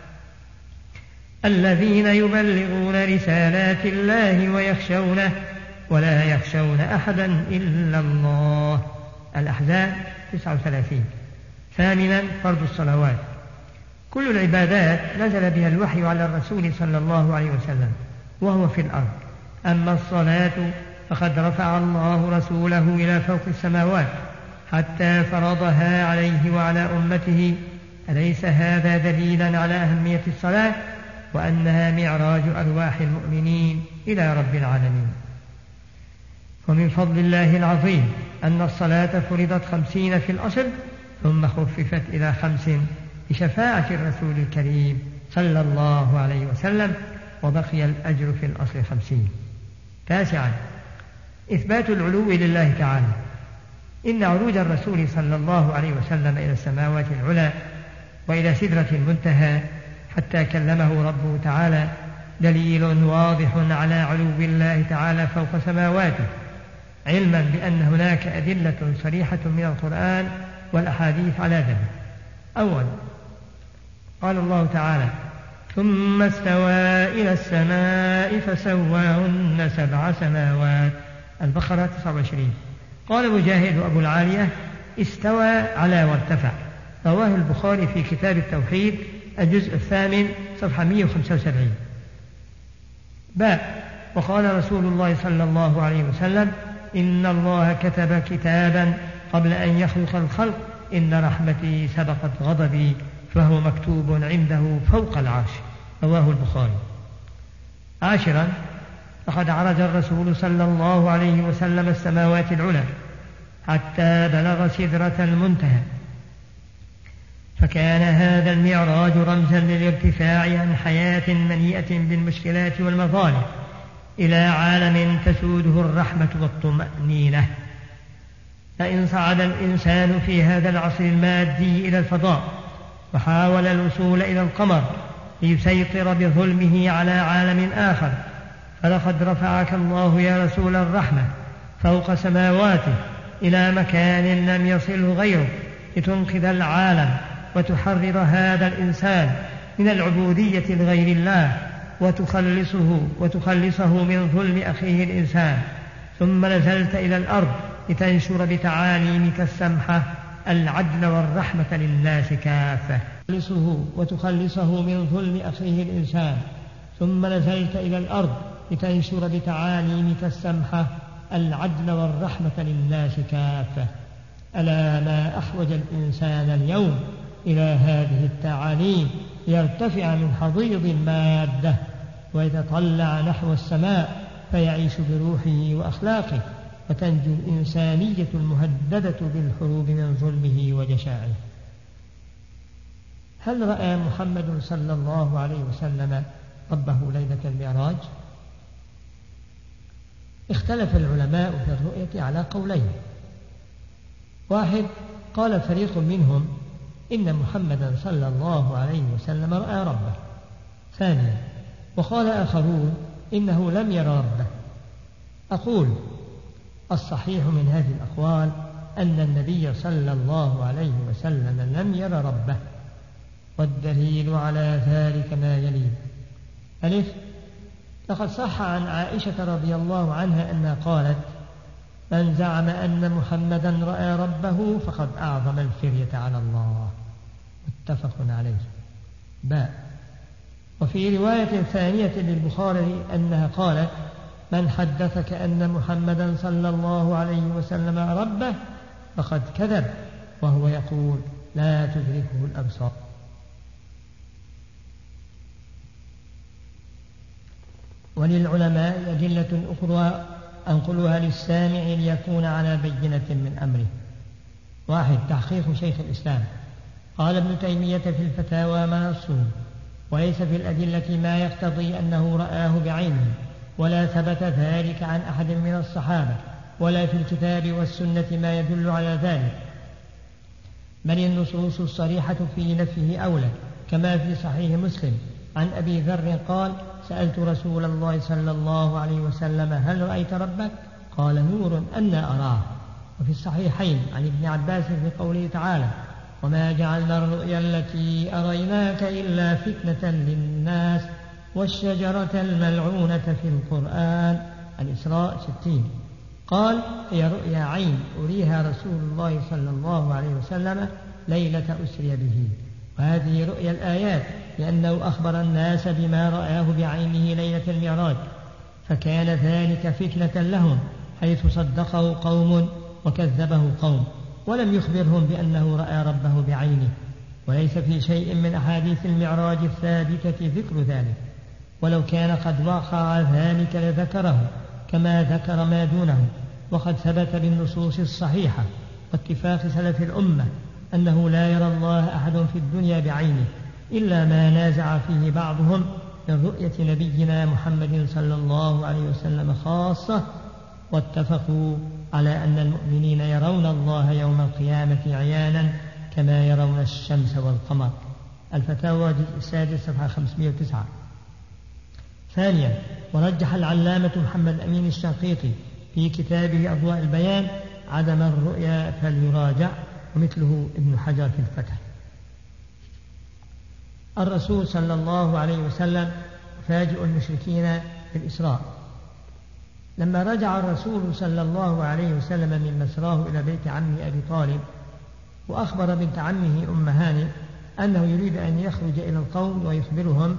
الذين يبلغون رسالات الله ويخشونه ولا يخشون أحدا إلا الله. الأحزاب 39. ثامنا فرض الصلوات. كل العبادات نزل بها الوحي على الرسول صلى الله عليه وسلم وهو في الأرض، أما الصلاة فقد رفع الله رسوله إلى فوق السماوات حتى فرضها عليه وعلى أمته. أليس هذا دليلا على أهمية الصلاة وأنها معراج أرواح المؤمنين إلى رب العالمين؟ ومن فضل الله العظيم أن الصلاة فرضت 50 في الأصل، ثم خففت إلى 5 بشفاعة الرسول الكريم صلى الله عليه وسلم، وبقي الأجر في الأصل 50. تاسعا إثبات العلو لله تعالى. إن عروج الرسول صلى الله عليه وسلم إلى السماوات العلى وإلى سدرة المنتهى حتى كلمه ربه تعالى دليل واضح على علو الله تعالى فوق سماواته، علما بأن هناك أدلة صريحة من القرآن والأحاديث على ذلك. أول قال الله تعالى: ثم استوى إلى السماء فسواهن 7 سماوات. البقرة 29. قال مجاهد أبو العالية: استوى على وارتفع. رواه البخاري في كتاب التوحيد الجزء 8 صفحة 175. باء وقال رسول الله صلى الله عليه وسلم: إن الله كتب كتابا قبل أن يخلق الخلق، إن رحمتي سبقت غضبي، فهو مكتوب عنده فوق العرش. رواه البخاري. عاشرا لقد عرج الرسول صلى الله عليه وسلم السماوات العلى حتى بلغ سدرة المنتهى، فكان هذا المعراج رمزا للارتفاع عن حياة مليئة بالمشكلات والمظالم إلى عالم تسوده الرحمة والطمأنينة. فإن صعد الإنسان في هذا العصر المادي إلى الفضاء وحاول الوصول إلى القمر ليسيطر بظلمه على عالم آخر، فلقد رفعك الله يا رسول الرحمة فوق سماواته إلى مكان لم يصله غيره، لتنقذ العالم وتحرر هذا الإنسان من العبودية لغير الله، وتخلصه من ظلم أخيه الإنسان. ثم نزلت إلى الأرض لتنشر بتعاليمك السمحة العدل والرحمة للناس كافة، وتخلصه من ظلم أخيه الإنسان. ثم نزلت إلى الأرض لتنشر بتعاليمك السمحة العدل والرحمة للناس كافة. ألا ما أحوج الإنسان اليوم إلى هذه التعاليم ليرتفع من حضيض المادة ويتطلع نحو السماء فيعيش بروحه وأخلاقه، وتنجو الإنسانية المهددة بالحروب من ظلمه وجشاعه. هل رأى محمد صلى الله عليه وسلم ربه ليلة المعراج؟ اختلف العلماء في الرؤية على قولين. واحد قال فريق منهم إن محمدا صلى الله عليه وسلم رأى ربه. ثانيا وقال آخرون إنه لم ير ربه. أقول الصحيح من هذه الأقوال أن النبي صلى الله عليه وسلم لم ير ربه، والدليل على ذلك ما يلي: ألف: لقد صح عن عائشة رضي الله عنها أنها قالت: من زعم أن محمدا رأى ربه فقد أعظم الفرية على الله. متفق عليه. باء: وفي رواية ثانية للبخاري أنها قالت: من حدثك أن محمدا صلى الله عليه وسلم ربه فقد كذب، وهو يقول لا تدركه الأبصار. وللعلماء أدلة أخرى أنقلها للسامع ليكون على بينة من أمره. واحد: تحقيق شيخ الإسلام. قال ابن تيمية في الفتاوى ما نصه، وليس في الأدلة ما يقتضي أنه رآه بعينه، ولا ثبت ذلك عن أحد من الصحابة، ولا في الكتاب والسنة ما يدل على ذلك، بل النصوص الصريحة في نفيه أولى، كما في صحيح مسلم عن أبي ذر قال: سألت رسول الله صلى الله عليه وسلم هل رأيت ربك؟ قال: نور أنا أراه. وفي الصحيحين عن ابن عباس في قوله تعالى: وما جعلنا الرؤيا التي أريناك إلا فتنة للناس والشجرة الملعونة في القرآن. الإسراء 60. قال: هي رؤيا عين أريها رسول الله صلى الله عليه وسلم ليلة أسري به. وهذه رؤيا الآيات، لأنه أخبر الناس بما رآه بعينه ليلة المعراج، فكان ذلك فتنة لهم، حيث صدقه قوم وكذبه قوم، ولم يخبرهم بأنه رأى ربه بعينه. وليس في شيء من أحاديث المعراج الثابتة ذكر ذلك، ولو كان قد وقع ذلك لذكره، كما ذكر ما دونه. وقد ثبت بالنصوص الصحيحة واتفاق سلف الأمة أنه لا يرى الله أحد في الدنيا بعينه إلا ما نازع فيه بعضهم من رؤية نبينا محمد صلى الله عليه وسلم خاصة. واتفقوا على أن المؤمنين يرون الله يوم القيامة عيانا كما يرون الشمس والقمر. الفتاوى جزء السادس صفحة 509. ثانيا، ورجح العلامة محمد أمين الشنقيطي في كتابه أضواء البيان عدم الرؤيا فليراجع، ومثله ابن حجر في الفتح. الرسول صلى الله عليه وسلم فاجئ المشركين في الإسراء. لما رجع الرسول صلى الله عليه وسلم من مسراه إلى بيت عمه أبي طالب، وأخبر بنت عمه أم هانئ أنه يريد أن يخرج إلى القوم ويخبرهم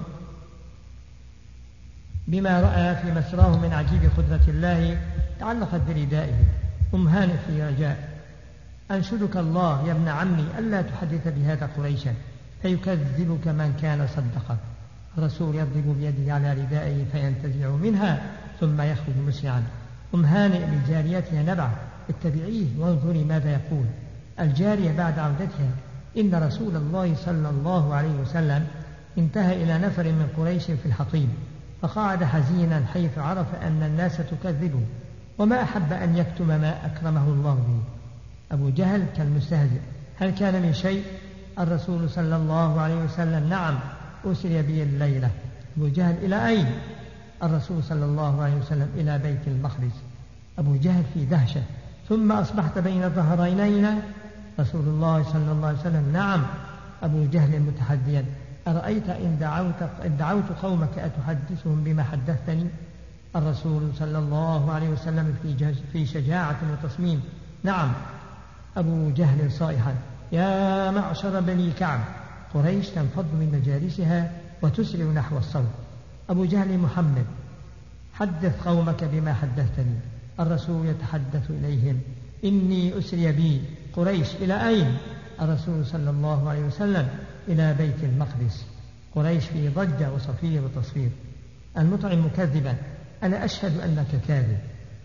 بما رأى في مسراه من عجيب قدرة الله، تعلقت بردائه أم هانئ في رجاء: أنشدك الله يا ابن عمي ألا تحدث بهذا قريشا فيكذبك من كان صدقك. الرسول يضرب بيده على ردائه فينتزع منها ثم يخرج مسرعا. أم هانئ لجاريتها نبعة: اتبعيه وانظري ماذا يقول. الجارية بعد عودتها: إن رسول الله صلى الله عليه وسلم انتهى إلى نفر من قريش في الحطيم، فقعد حزينا حيث عرف أن الناس تكذبه، وما أحب أن يكتم ما أكرمه الله به. أبو جهل كالمستهزئ: هل كان من شيء؟ الرسول صلى الله عليه وسلم: نعم، أسري بي الليلة. أبو جهل: إلى أين؟ الرسول صلى الله عليه وسلم: إلى بيت المقدس. أبو جهل في دهشة: ثم أصبحت بين ظهرينينا؟ رسول الله صلى الله عليه وسلم: نعم. أبو جهل متحديا: أرأيت إن دعوت قومك أتحدثهم بما حدثتني؟ الرسول صلى الله عليه وسلم في شجاعة وتصميم: نعم. أبو جهل صائحا: يا معشر بني كعب، قريش تنفض من مجالسها وتسرع نحو الصوت. أبو جهل: محمد، حدث قومك بما حدثتني. الرسول يتحدث إليهم: إني أسري بي قريش. إلى أين؟ الرسول صلى الله عليه وسلم: إلى بيت المقدس. قريش في ضجة وصفير وتصفير. المطعم مكذبا: أنا أشهد أنك كاذب.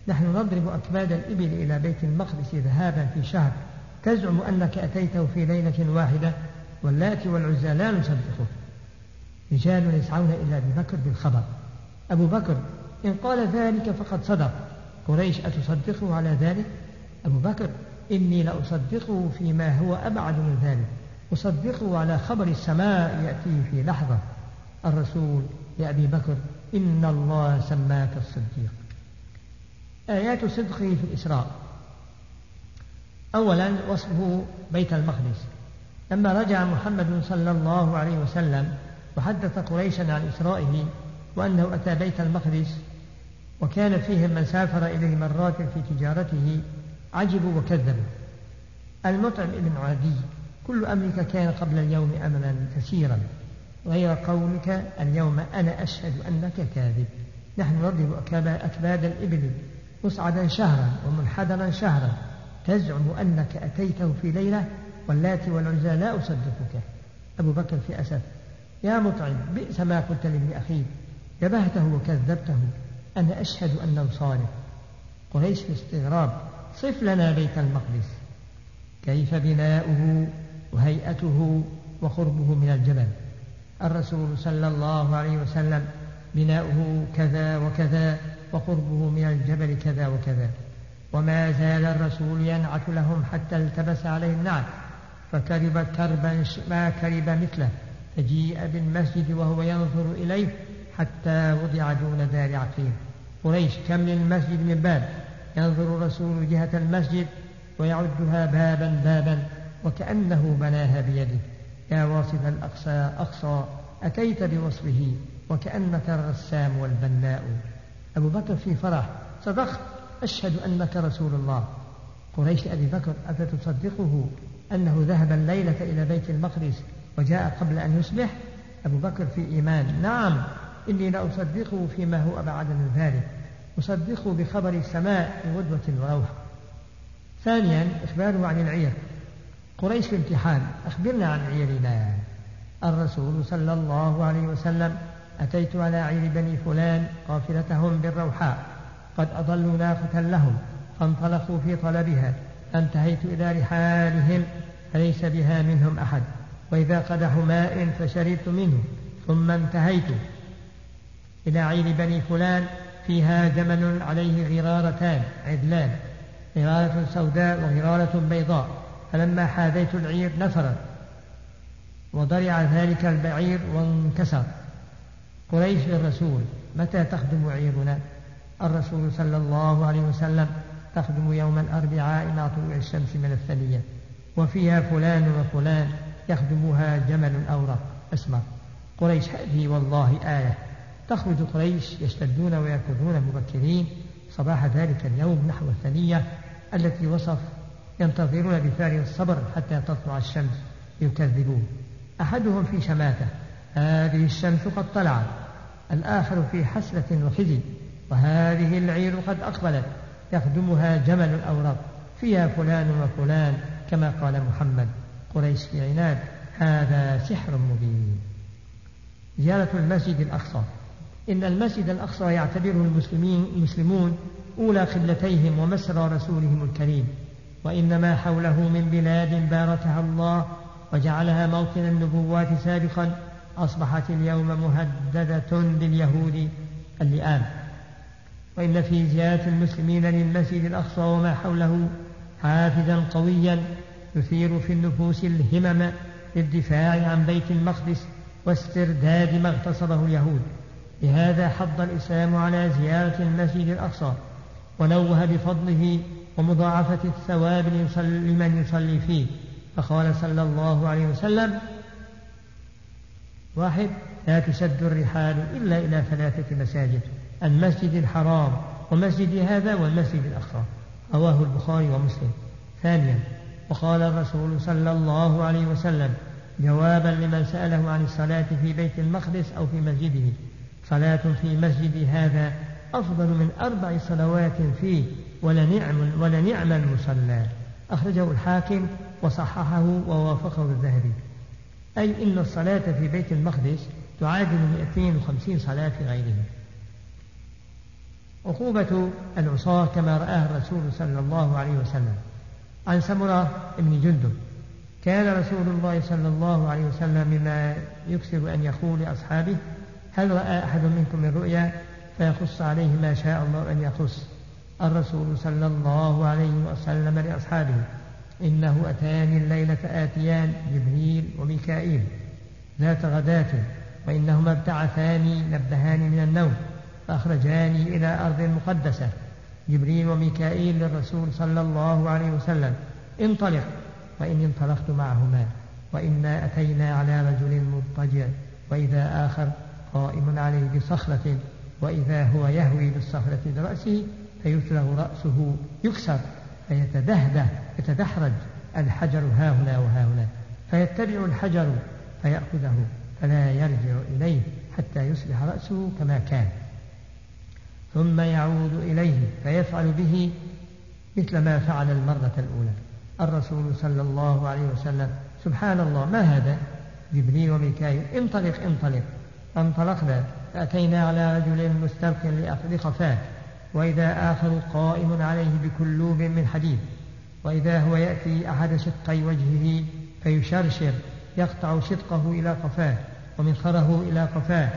نحن نضرب أكباد الإبل إلى بيت المقدس ذهابا في شهر، تزعم أنك أتيته في ليلة واحدة، واللات والعزى لا نصدقه. رجال يسعون إلى أبي بكر بالخبر. أبو بكر إن قال ذلك فقد صدق. قريش أتصدقه على ذلك؟ أبو بكر إني لأصدقه فيما هو أبعد من ذلك، أصدقه على خبر السماء يأتيه في لحظة. الرسول لأبي بكر إن الله سماك الصديق. آيات صدقه في الإسراء. أولا وصفه بيت المقدس. لما رجع محمد صلى الله عليه وسلم وحدث قريشا عن إسرائه وأنه أتى بيت المقدس وكان فيهم من سافر إليه مرات في تجارته عجبوا وكذبوا. المطعم ابن عدي: كل أمرك كان قبل اليوم أمرا كثيرا غير قولك اليوم أنا أشهد أنك كاذب. نحن نضرب أكباد الإبل مصعدا شهرا ومنحدرا شهرا، تزعم أنك أتيته في ليلة، واللات والعزى لا أصدقك. أبو بكر في أسف: يا مطعم بئس ما قلت لابن أخيك، جبهته وكذبته، أنا أشهد أنه صالح. قريش في استغراب: صف لنا بيت المقدس، كيف بناؤه وهيئته وقربه من الجبل؟ الرسول صلى الله عليه وسلم بناؤه كذا وكذا وقربه من الجبل كذا وكذا. وما زال الرسول ينعت لهم حتى التبس عليه النعت، فكرب كربا ما كرب مثله، فجيء بالمسجد وهو ينظر إليه حتى وضع دون دار عقيل. قريش: كم للمسجد من باب؟ ينظر الرسول جهة المسجد ويعدها بابا بابا وكأنه بناها بيده. يا واصف الأقصى أقصى أتيت بوصفه وكأنك الرسام والبناء. أبو بكر في فرح: صدقت، أشهد أنك رسول الله. قريش: أبي بكر أفتصدقه أنه ذهب الليلة إلى بيت المقدس وجاء قبل أن يصبح؟ أبو بكر في إيمان: نعم، إني لأصدقه فيما هو أبعد من ذلك، أصدقه بخبر السماء في غدوة وروحة. ثانيا إخباره عن العير. قريش في امتحان: أخبرنا عن عيرنا. الرسول صلى الله عليه وسلم: أتيت على عير بني فلان قافلتهم بالروحاء، قد أضلوا ناقة لهم فانطلقوا في طلبها، فانتهيت إلى رحالهم فليس بها منهم أحد، وإذا قدح ماء فشربت منه، ثم انتهيت إلى عير بني فلان فيها جمل عليه غرارتان عدلان، غرارة سوداء وغرارة بيضاء، فلما حاذيت العير نفرت وضرع ذلك البعير وانكسر. قريش للرسول: متى تخدم عيرنا؟ الرسول صلى الله عليه وسلم: تخدم يوم الأربعاء مع طلوع الشمس من الثنية، وفيها فلان وفلان يخدمها جمل أورق أسمر. قريش: هذه والله آية. تخرج قريش يشتدون ويركضون مبكرين صباح ذلك اليوم نحو الثنية التي وصف، ينتظرون بفارغ الصبر حتى تطلع الشمس يكذبون. أحدهم في شماتة: هذه الشمس قد طلعت. الآخر في حسرة وخزي: وهذه العير قد أقبلت، يخدمها جمل أورق، فيها فلان وفلان كما قال محمد. قريش في عناد: هذا سحر مبين. زيارة المسجد الأقصى. إن المسجد الأقصى يعتبره المسلمون أولى قبلتيهم ومسرى رسولهم الكريم، وإنما حوله من بلاد باركها الله وجعلها موطن النبوات سابقا، أصبحت اليوم مهددة باليهود اللئام. وإن في زيارة المسلمين للمسجد الأقصى وما حوله حافزا قويا يثير في النفوس الهمم للدفاع عن بيت المقدس واسترداد ما اغتصبه اليهود. لهذا حض الإسلام على زيارة المسجد الأقصى، ونوه بفضله ومضاعفة الثواب لمن يصلي فيه، فقال صلى الله عليه وسلم: 1. لا تسد الرحال إلا إلى 3 مساجد: المسجد الحرام ومسجد هذا والمسجد الأقصى. رواه البخاري ومسلم. 2. وقال الرسول صلى الله عليه وسلم جوابا لمن سأله عن الصلاة في بيت المقدس أو في مسجده: صلاة في مسجد هذا أفضل من 4 صلوات فيه ولنعم المصلى. أخرجه الحاكم وصححه ووافقه الذهبي. أي إن الصلاة في بيت المقدس تعادل 250 صلاة في غيره. عقوبة العصاة كما رآها الرسول صلى الله عليه وسلم. عن سمرة بن جندب: كان رسول الله صلى الله عليه وسلم مما يكثر أن يقول لأصحابه: هل رأى أحد منكم من رؤيا؟ فيقص عليه ما شاء الله أن يقص. الرسول صلى الله عليه وسلم لأصحابه: إنه أتاني الليلة آتيان جبريل وميكائيل ذات غداة، وإنهما ابتعثاني نبهاني من النوم فأخرجاني إلى أرض مقدسة. جبريل وميكائيل للرسول صلى الله عليه وسلم: انطلق. وإني انطلقت معهما، وإنا أتينا على رجل مضطجع، وإذا آخر قائم عليه بصخرة، وإذا هو يهوي بالصخرة برأسه فيتلغ رأسه يكسر يتدحرج الحجر هاهنا وهاهنا، فيتبع الحجر فيأخذه فلا يرجع إليه حتى يصبح رأسه كما كان، ثم يعود إليه فيفعل به مثل ما فعل المرة الأولى. الرسول صلى الله عليه وسلم: سبحان الله، ما هذا؟ جبريل وميكائيل: انطلق انطلق. فانطلقنا فأتينا على رجل مستلق لقفاه، وإذا آخر قائم عليه بكلوب من حديد، وإذا هو يأتي أحد شقي وجهه فيشرشر يقطع شدقه إلى قفاه، ومنخره إلى قفاه،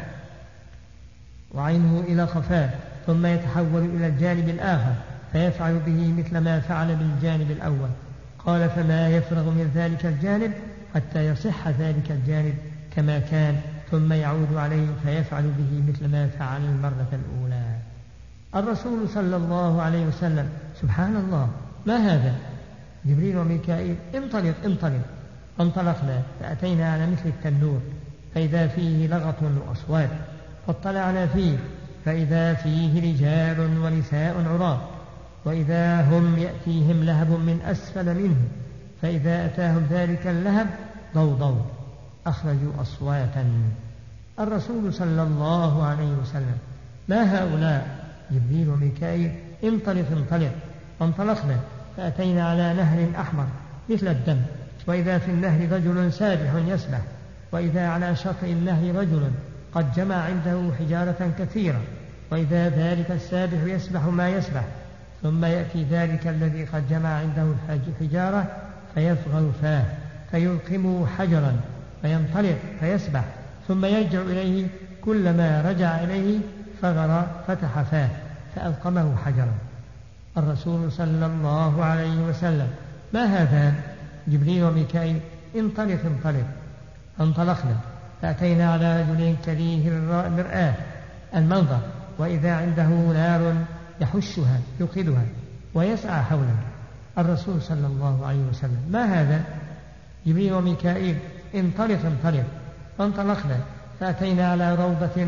وعينه إلى قفاه، ثم يتحول إلى الجانب الآخر فيفعل به مثل ما فعل بالجانب الأول. قال: فما يفرغ من ذلك الجانب حتى يصح ذلك الجانب كما كان، ثم يعود عليه فيفعل به مثل ما فعل المرة الأولى. الرسول صلى الله عليه وسلم: سبحان الله، ما هذا؟ جبريل وميكائيل: انطلق انطلق. فانطلقنا فأتينا على مثل التنور، فإذا فيه لغط وأصوات، فاطلعنا فيه فإذا فيه رجال ونساء عراة، وإذا هم يأتيهم لهب من أسفل منه، فإذا أتاهم ذلك اللهب ضوضوا أخرجوا أصواتا. الرسول صلى الله عليه وسلم: ما هؤلاء؟ جبريل وميكائيل: انطلق انطلق. فانطلقنا فأتينا على نهر أحمر مثل الدم، وإذا في النهر رجل سابح يسبح، وإذا على شاطئ النهر رجل قد جمع عنده حجارة كثيرة، وإذا ذلك السابح يسبح ما يسبح، ثم يأتي ذلك الذي قد جمع عنده الحجارة فيفغر فاه فيلقمه حجرا فينطلق فيسبح، ثم يرجع إليه، كلما رجع إليه فغر فتح فاه فألقمه حجرا. الرسول صلى الله عليه وسلم: ما هذا؟ جبريل وميكائيل: انطلق انطلق. فانطلقنا فأتينا على رجل كريه المرآة المنظر، وإذا عنده نار يحشها يوقدها ويسعى حوله. الرسول صلى الله عليه وسلم: ما هذا؟ جبريل وميكائيل: انطلق انطلق. فانطلقنا فأتينا على روضة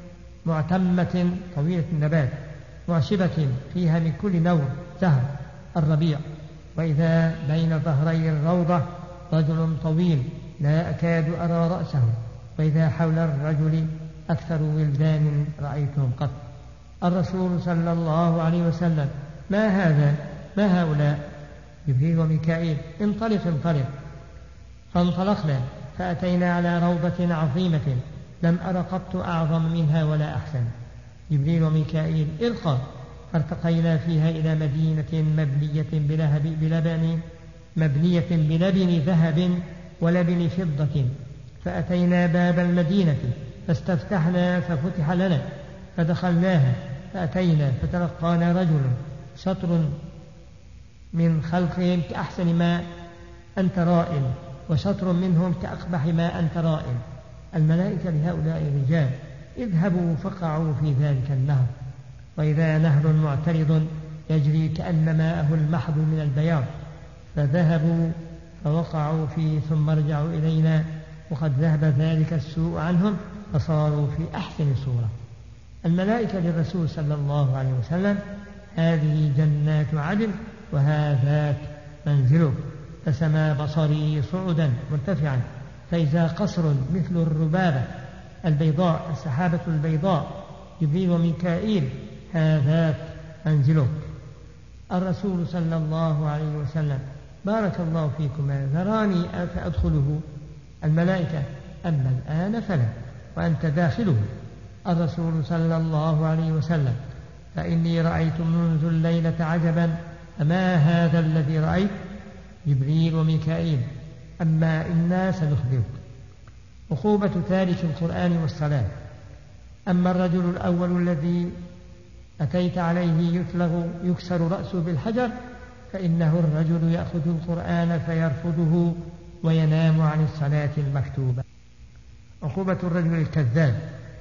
معتمة طويلة النبات معشبة فيها من كل نوع زهر الربيع، وإذا بين ظهري الروضة رجل طويل لا أكاد أرى رأسه، وإذا حول الرجل أكثر ولدان رأيتهم قط. الرسول صلى الله عليه وسلم: ما هذا؟ ما هؤلاء؟ جبريل وميكائيل: انطلق انطلق. فانطلقنا فأتينا على روضة عظيمة لم أر قط أعظم منها ولا أحسن. جبريل وميكائيل: ارقى. فارتقينا فيها إلى مدينة مبنية بلبن ذهب ولبن فضة، فأتينا باب المدينة فاستفتحنا ففتح لنا، فدخلناها فأتينا فتلقانا رجل شطر من خلقهم كأحسن ما أنت رائم، وشطر منهم كأقبح ما أنت رائم. الملائكة لهؤلاء الرجال: اذهبوا فقعوا في ذلك النهر، وإذا نهر معترض يجري كأن ماءه المحض من البياض، فذهبوا فوقعوا فيه ثم رجعوا إلينا وقد ذهب ذلك السوء عنهم فصاروا في أحسن صورة. الملائكة للرسول صلى الله عليه وسلم: هذه جنات عدن وهذاك منزلك، فسما بصري صعدا مرتفعا، فإذا قصر مثل الربابة البيضاء السحابة البيضاء. جبريل وميكائيل: هذاك منزلك. الرسول صلى الله عليه وسلم: بارك الله فيكما، ذراني فأدخله. الملائكة: أما الآن فلا، وأنت داخله. الرسول صلى الله عليه وسلم: فإني رأيت منذ الليلة عجبا، أما هذا الذي رأيت؟ جبريل وميكائيل، أما إنا سنخبرك. عقوبة تارك القرآن والصلاة. أما الرجل الأول الذي أتيت عليه يكسر رأسه بالحجر، فإنه الرجل يأخذ القرآن فيرفضه وينام عن الصلاة المكتوبة. عقوبة الرجل الكذاب.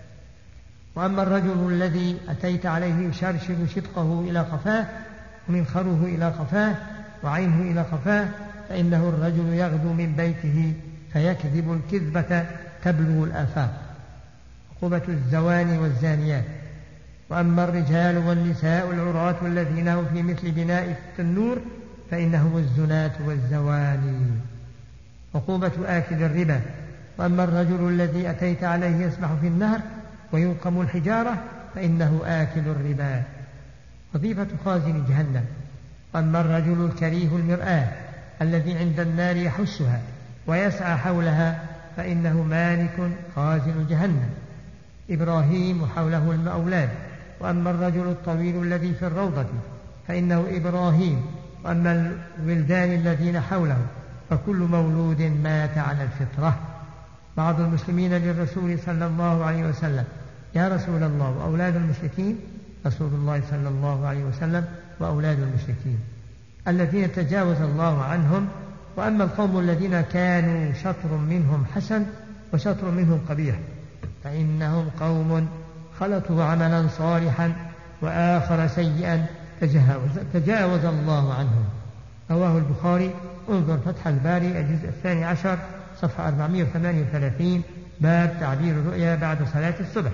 وأما الرجل الذي أتيت عليه يشرشر شدقه إلى قفاه ومنخره إلى قفاه وعينه إلى قفاه، فإنه الرجل يغدو من بيته فيكذب الكذبة تبلغ الآفاق. عقوبة الزواني والزانيات. وأما الرجال والنساء العراة الذين هم في مثل بناء التنور، فإنهم الزناة والزواني. عقوبة آكل الربا. وأما الرجل الذي أتيت عليه يسبح في النهر ويلقم الحجارة، فإنه آكل الربا. وظيفة خازن جهنم. وأما الرجل الكريه المرآة الذي عند النار يحسها ويسعى حولها، فإنه مالك خازن جهنم. إبراهيم وحوله الأولاد. وأما الرجل الطويل الذي في الروضة، فإنه إبراهيم. وأما الولدان الذين حوله، فكل مولود مات على الفطرة. بعض المسلمين للرسول صلى الله عليه وسلم: يا رسول الله، وأولاد المشركين؟ رسول الله صلى الله عليه وسلم: وأولاد المشركين الذين تجاوز الله عنهم. وأما القوم الذين كانوا شطر منهم حسن وشطر منهم قبيح، فإنهم قوم خلطوا عملا صالحا وآخر سيئا تجاوز الله عنهم. رواه البخاري. انظر فتح الباري الجزء 12 صفحة 438، باب تعبير الرؤيا بعد صلاة الصبح.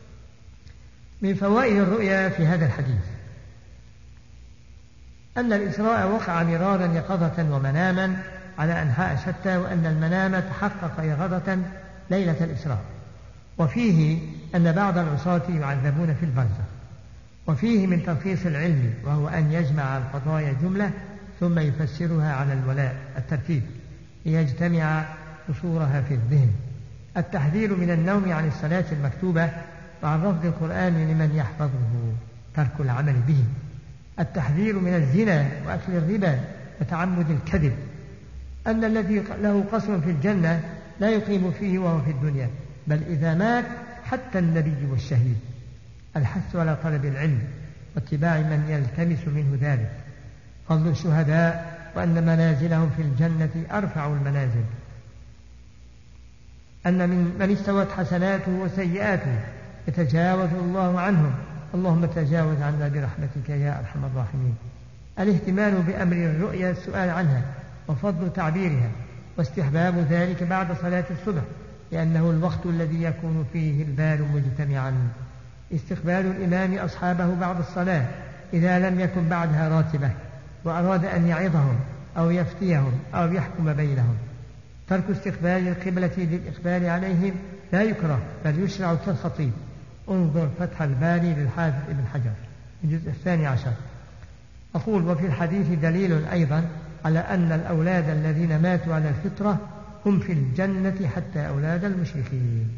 من فوائد الرؤيا في هذا الحديث أن الإسراء وقع مرارا يقظة ومناما على أنحاء شتى، وأن المنام تحقق يقظة ليلة الإسراء. وفيه أن بعض العصاة يعذبون في البرزخ. وفيه من تلخيص العلم، وهو أن يجمع القضايا جملة ثم يفسرها على الولاء الترتيب ليجتمع قصورها في الذهن. التحذير من النوم عن الصلاة المكتوبة وعن رفض القرآن لمن يحفظه، ترك العمل به. التحذير من الزنا وأكل الربا وتعمد الكذب. أن الذي له قصر في الجنة لا يقيم فيه وهو في الدنيا، بل إذا مات حتى النبي والشهيد. الحث على طلب العلم واتباع من يلتمس منه ذلك. فضل الشهداء، وأن منازلهم في الجنة أرفع المنازل. أن من استوت حسناته وسيئاته يتجاوز الله عنهم. اللهم تجاوز عنا برحمتك يا أرحم الراحمين. الاهتمام بأمر الرؤيا، السؤال عنها وفضل تعبيرها، واستحباب ذلك بعد صلاة الصبح، لأنه الوقت الذي يكون فيه البال مجتمعا. استقبال الإمام أصحابه بعد الصلاة إذا لم يكن بعدها راتبة وأراد أن يعظهم أو يفتيهم أو يحكم بينهم. ترك استقبال القبلة للإقبال عليهم لا يكره، بل يشرع كالخطيب. انظر فتح الباري للحافظ ابن حجر الجزء 12. أقول: وفي الحديث دليل أيضا على أن الأولاد الذين ماتوا على الفطرة هم في الجنة حتى أولاد المشركين.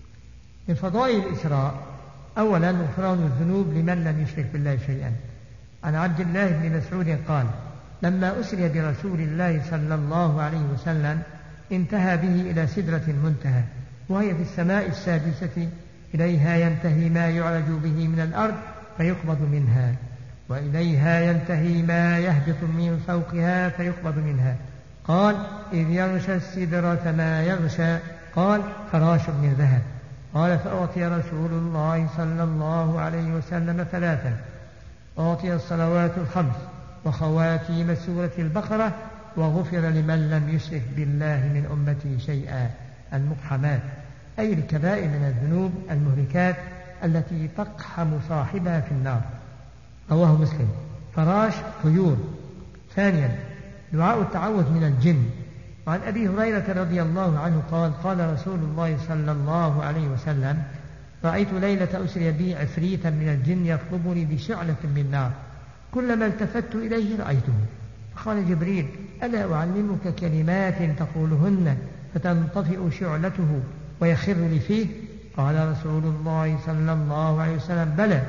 من فضائل الإسراء: أولا غفران الذنوب لمن لم يشرك بالله شيئا. عن عبد الله بن مسعود قال: لما أسري برسول الله صلى الله عليه وسلم انتهى به إلى سدرة المنتهى، وهي في السماء السادسة، إليها ينتهي ما يعرج به من الأرض فيقبض منها، وإليها ينتهي ما يهبط من فوقها فيقبض منها. قال: إذ يغشى السدرة ما يغشى. قال: فراش من ذهب. قال: فأعطي رسول الله صلى الله عليه وسلم 3: أعطي الصلوات الخمس وخواتيم سورة البقرة، وغفر لمن لم يشرك بالله من أمتي شيئا. المقحمات، أي الكبائر من الذنوب المهلكات التي تقحم صاحبها في النار. رواه مسلم. فراش طيور. ثانيا دعاء التعوذ من الجن. وعن أبي هريرة رضي الله عنه قال: قال رسول الله صلى الله عليه وسلم: رأيت ليلة أسري بي عفريتا من الجن يطلبني بشعلة من نار، كلما التفت إليه رأيته. فقال جبريل: ألا أعلمك كلمات تقولهن فتنطفئ شعلته ويخر لي فيه؟ قال رسول الله صلى الله عليه وسلم: بلى.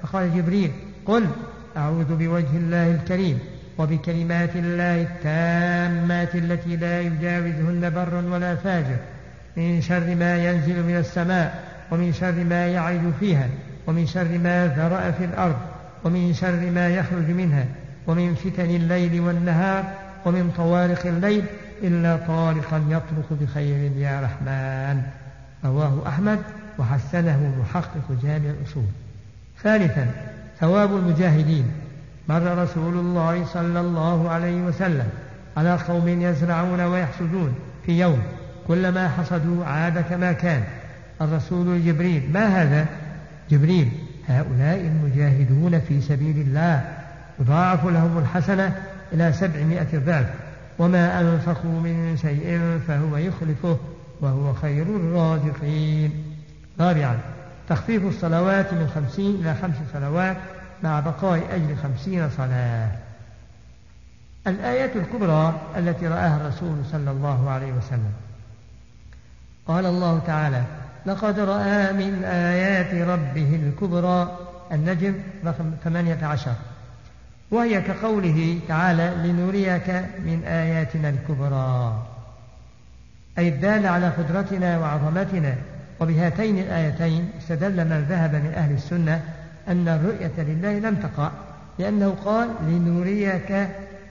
فقال جبريل: قل أعوذ بوجه الله الكريم وبكلمات الله التامات التي لا يجاوزهن بر ولا فاجر من شر ما ينزل من السماء ومن شر ما يعرج فيها ومن شر ما ذرأ في الأرض ومن شر ما يخرج منها ومن فتن الليل والنهار ومن طوارق الليل إلا طارقا يطرق بخير يا رحمن. رواه أحمد وحسنه محقق جامع الأصول. ثالثا ثواب المجاهدين. مر رسول الله صلى الله عليه وسلم على قوم يزرعون ويحصدون في يوم، كلما حصدوا عاد كما كان. الرسول جبريل: ما هذا؟ جبريل: هؤلاء المجاهدون في سبيل الله يضاعف لهم الحسنة إلى 700 ضعف، وما أنفقوا من شيء فهو يخلفه وهو خير الرازقين. رابعا تخفيف الصلوات من 50 إلى 5 صلوات مع بقاء أجر 50 صلاة. الآية الكبرى التي رآها الرسول صلى الله عليه وسلم: قال الله تعالى: لقد رأى من آيات ربه الكبرى. النجم رقم 18، وهي كقوله تعالى: لنريك من آياتنا الكبرى، أي الدالة على قدرتنا وعظمتنا. وبهاتين الآيتين استدل من ذهب من أهل السنة أن الرؤية لله لم تقع، لأنه قال لنريك،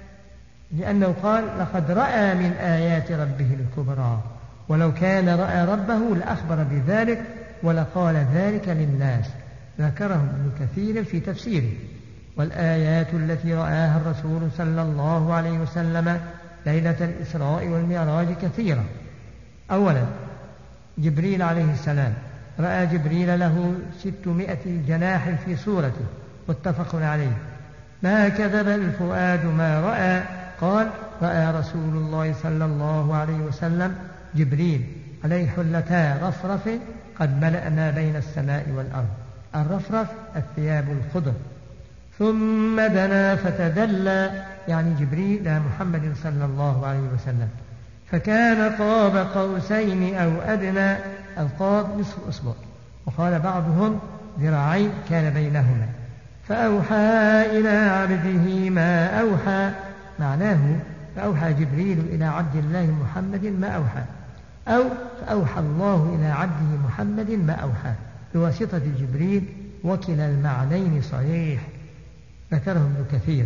لأنه قال لقد رأى من آيات ربه الكبرى، ولو كان رأى ربه لأخبر بذلك ولقال ذلك للناس. ذكره ابن كثير في تفسيره. والآيات التي رآها الرسول صلى الله عليه وسلم ليلة الإسراء والمعراج كثيرة. أولا جبريل عليه السلام، رأى جبريل له 600 جناح في صورته، متفق عليه. ما كذب الفؤاد ما رأى. قال: رأى رسول الله صلى الله عليه وسلم جبريل عليه حلتا رفرف قد ملأ ما بين السماء والأرض. الرفرف الثياب الخضر. ثم دنا فتدلى، يعني جبريل إلى محمد صلى الله عليه وسلم، فكان قاب قوسين أو أدنى. القاب نصف أصبع، وقال بعضهم ذراعين كان بينهما. فأوحى إلى عبده ما أوحى، معناه فأوحى جبريل إلى عبد الله محمد ما أوحى، أو فأوحى الله إلى عبده محمد ما أوحى بواسطة جبريل، وكلا المعنين صحيح. ذكره ابن كثير.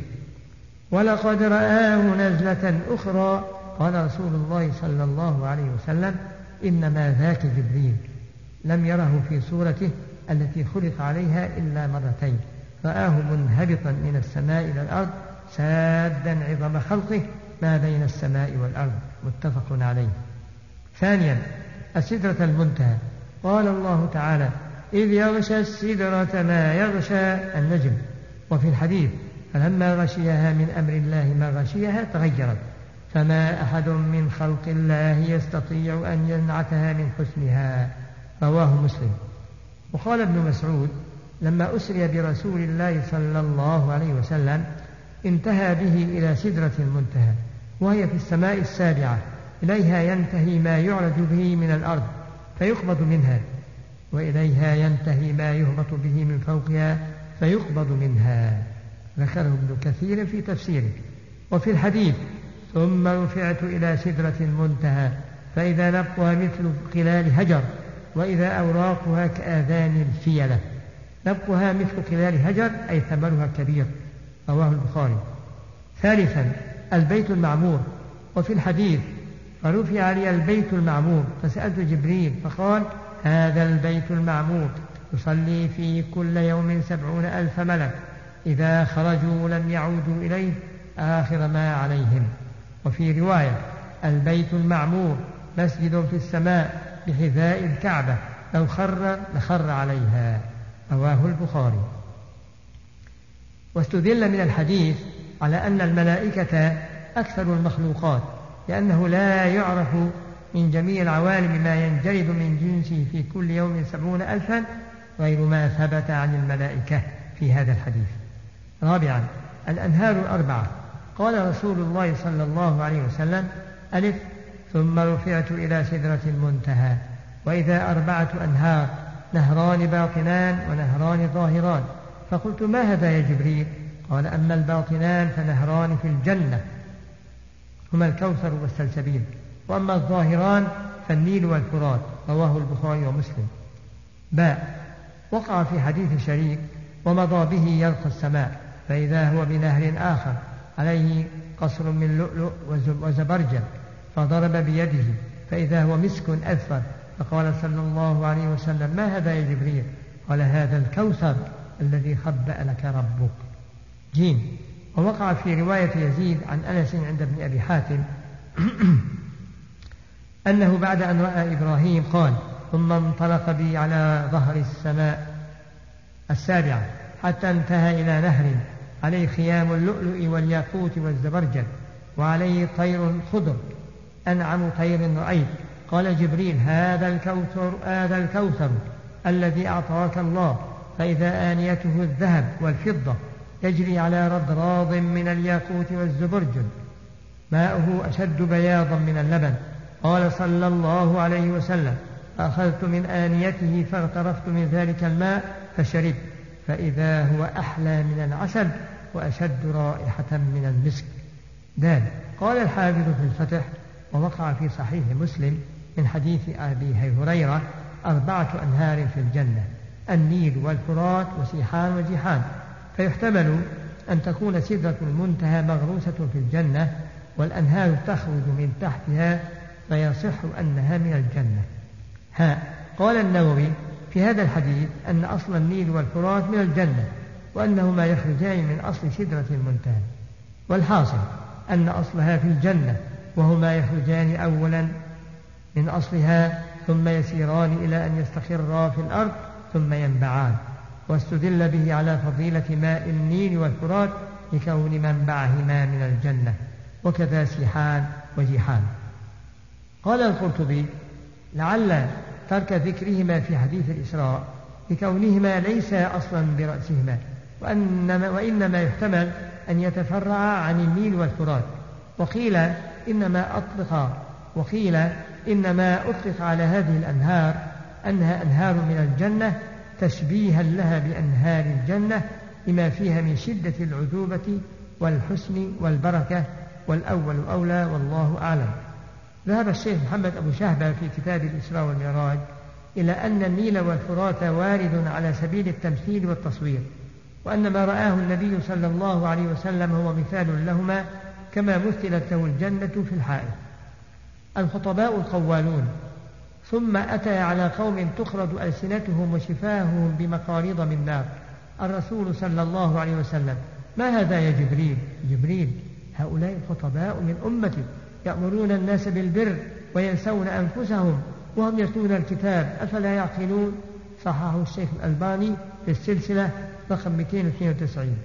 ولقد رآه نزلة أخرى. قال رسول الله صلى الله عليه وسلم: إنما ذاك جبريل، لم يره في صورته التي خلق عليها إلا مرتين، رآه منهبطا من السماء إلى الأرض سادا عظم خلقه ما بين السماء والأرض، متفق عليه. ثانيا السدرة المنتهى. قال الله تعالى: إذ يغشى السدرة ما يغشى. النجم. وفي الحديث: فلما غشيها من أمر الله ما غشيها تغيرت، فما أحد من خلق الله يستطيع أن ينعتها من حسنها. رواه مسلم. وقال ابن مسعود: لما أسري برسول الله صلى الله عليه وسلم انتهى به إلى سدرة المنتهى، وهي في السماء السابعة، إليها ينتهي ما يعرج به من الأرض فيقبض منها، وإليها ينتهي ما يهبط به من فوقها فيقبض منها. ذكره ابن كثير في تفسيره. وفي الحديث: ثم رفعت إلى سدرة المنتهى فإذا نبقها مثل قلال هجر، وإذا أوراقها كآذان الفيلة. نبقها مثل قلال هجر أي ثمرها كبير. رواه البخاري. ثالثا البيت المعمور. وفي الحديث: فرفع لي البيت المعمور فسألت جبريل فقال: هذا البيت المعمور يصلي فيه كل يوم 70,000 ملك، إذا خرجوا لم يعودوا إليه آخر ما عليهم. وفي رواية: البيت المعمور مسجد في السماء بحذاء الكعبة، لو خر لخر عليها. رواه البخاري. واستدل من الحديث على أن الملائكة أكثر المخلوقات، لأنه لا يعرف من جميع العوالم ما ينجرد من جنسه في كل يوم 70,000 غير ما ثبت عن الملائكة في هذا الحديث. رابعا الأنهار الأربعة. قال رسول الله صلى الله عليه وسلم: ألف: ثم رفعت إلى سدرة المنتهى، وإذا 4 أنهار، نهران باطنان ونهران ظاهران، فقلت ما هذا يا جبريل؟ قال أما الباطنان فنهران في الجنة هما الكوثر والسلسبيل، وأما الظاهران فالنيل والفرات. رواه البخاري ومسلم. باء وقع في حديث شريك ومضى به يرقى السماء فإذا هو بنهر آخر عليه قصر من لؤلؤ وزبرجد، فضرب بيده فإذا هو مسك أذفر، فقال صلى الله عليه وسلم ما هذا يا جبريل؟ قال هذا الكوثر الذي خبأ لك ربك. جيم ووقع في رواية يزيد عن أنس عند ابن أبي حاتم أنه بعد أن رأى إبراهيم قال ثم انطلق بي على ظهر السماء السابعة حتى انتهى إلى نهر عليه خيام اللؤلؤ والياقوت والزبرجد وعليه طير خضر أنعم طير رأيت. قال جبريل هذا الكوثر الذي أعطاك الله، فإذا آنيته الذهب والفضة يجري على رضراض من الياقوت والزبرجد ماؤه أشد بياضا من اللبن. قال صلى الله عليه وسلم فأخذت من آنيته فاغترفت من ذلك الماء فشربت، فإذا هو أحلى من العسل وأشد رائحة من المسك. دال قال الحافظ في الفتح ووقع في صحيح مسلم من حديث أبي هريرة 4 أنهار في الجنة النيل والفرات وسيحان وجيحان، فيحتمل أن تكون سدرة المنتهى مغروسة في الجنة والأنهار تخرج من تحتها فيصح أنها من الجنة. قال النووي في هذا الحديث أن أصل النيل والفرات من الجنة وأنهما يخرجان من أصل سدرة المنتهى، والحاصل أن أصلها في الجنة وهما يخرجان أولا من أصلها ثم يسيران إلى أن يستقرا في الأرض ثم ينبعان، واستدل به على فضيلة ماء النيل والفرات لكون منبعهما من الجنة، وكذا سيحان وجيحان. قال القرطبي لعل ترك ذكرهما في حديث الإسراء لكونهما ليس أصلا برأسهما، وإنما يحتمل أن يتفرع عن النيل والفرات، وقيل إنما أطلق على هذه الأنهار أنها أنهار من الجنة تشبيها لها بأنهار الجنة لما فيها من شدة العذوبة والحسن والبركة، والأول أولى والله أعلم. ذهب الشيخ محمد أبو شهبة في كتاب الإسراء والمعراج إلى أن النيل والفرات وارد على سبيل التمثيل والتصوير، وأن ما رآه النبي صلى الله عليه وسلم هو مثال لهما كما مثلت له الجنة في الحائط. الخطباء القوالون. ثم أتى على قوم تخرج ألسنتهم وشفاههم بمقاريض من نار. الرسول صلى الله عليه وسلم ما هذا يا جبريل؟ جبريل هؤلاء الخطباء من أمتي يأمرون الناس بالبر وينسون أنفسهم وهم يتلون الكتاب أفلا يعقلون. صححه الشيخ الألباني في السلسلة رقم 292.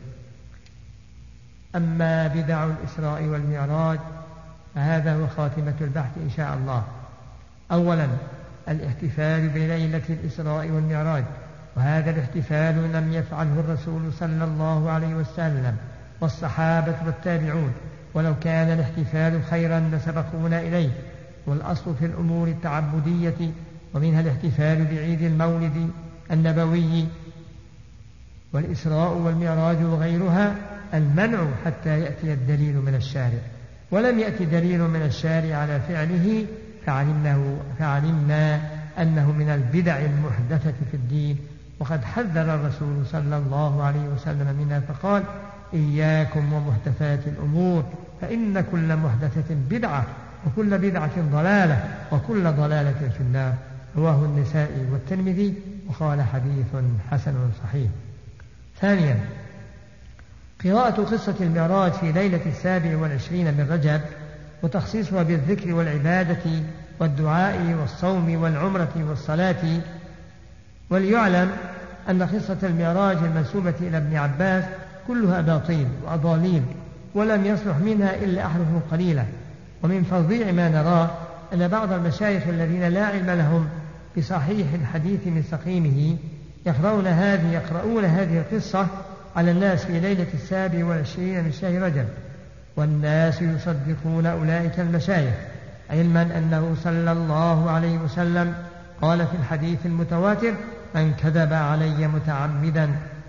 أما بدع الإسراء والمعراج فهذا هو خاتمة البحث إن شاء الله. أولا الاحتفال بليلة الإسراء والمعراج، وهذا الاحتفال لم يفعله الرسول صلى الله عليه وسلم والصحابة والتابعون، ولو كان الاحتفال خيرا لسبقونا إليه. والأصل في الأمور التعبدية ومنها الاحتفال بعيد المولد النبوي والإسراء والمعراج وغيرها المنع حتى يأتي الدليل من الشارع، ولم يأتي دليل من الشارع على فعله فعلمنا أنه من البدع المحدثة في الدين، وقد حذر الرسول صلى الله عليه وسلم منها فقال إياكم ومحدثات الأمور فإن كل محدثة بدعة وكل بدعة ضلالة وكل ضلالة في النار. رواه النسائي والترمذي وقال حديث حسن صحيح. ثانيا قراءة قصة المعراج في ليلة 27 من رجب وتخصيصها بالذكر والعبادة والدعاء والصوم والعمرة والصلاة. وليعلم أن قصة المعراج المنسوبة إلى ابن عباس كلها أباطيل وأضاليل، ولم يصلح منها إلا أحرف قليلة. ومن فظيع ما نراه أن بعض المشايخ الذين لا علم لهم بصحيح الحديث من سقيمه يقرؤون هذه القصة على الناس في ليلة 27 من شهر رجب، والناس يصدقون أولئك المشايخ، علما أنه صلى الله عليه وسلم قال في الحديث المتواتر من كذب علي متعمدا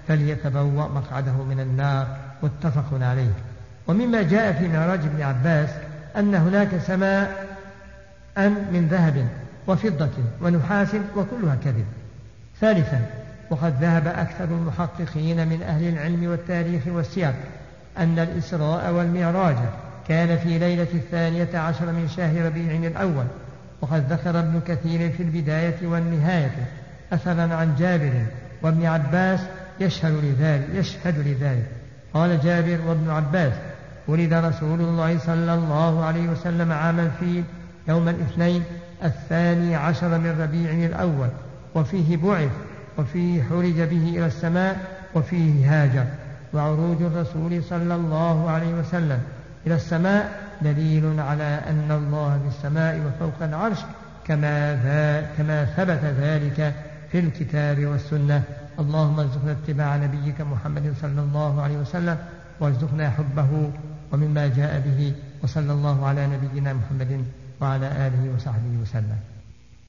فليتبوأ مقعده من النار، متفق عليه. ومما جاء في معراج ابن عباس أن هناك سماء من ذهب وفضة ونحاس وكلها كذب. ثالثا، وقد ذهب أكثر المحققين من أهل العلم والتاريخ والسير أن الإسراء والمعراج كان في ليلة 12 من شهر ربيع الأول. وقد ذكر ابن كثير في البداية والنهاية أثرا عن جابر وابن عباس يشهد لذلك. قال جابر وابن عباس: ولد رسول الله صلى الله عليه وسلم عام الفيل يوم الاثنين 12 من ربيع الأول، وفيه بعث، وفيه حرج به إلى السماء، وفيه هاجر. وعروج الرسول صلى الله عليه وسلم إلى السماء دليل على أن الله في السماء وفوق العرش كما ثبت ذلك في الكتاب والسنة. اللهم ارزقنا اتباع نبيك محمد صلى الله عليه وسلم، وارزقنا حبه ومما جاء به، وصلى الله على نبينا محمد وعلى آله وصحبه وسلم.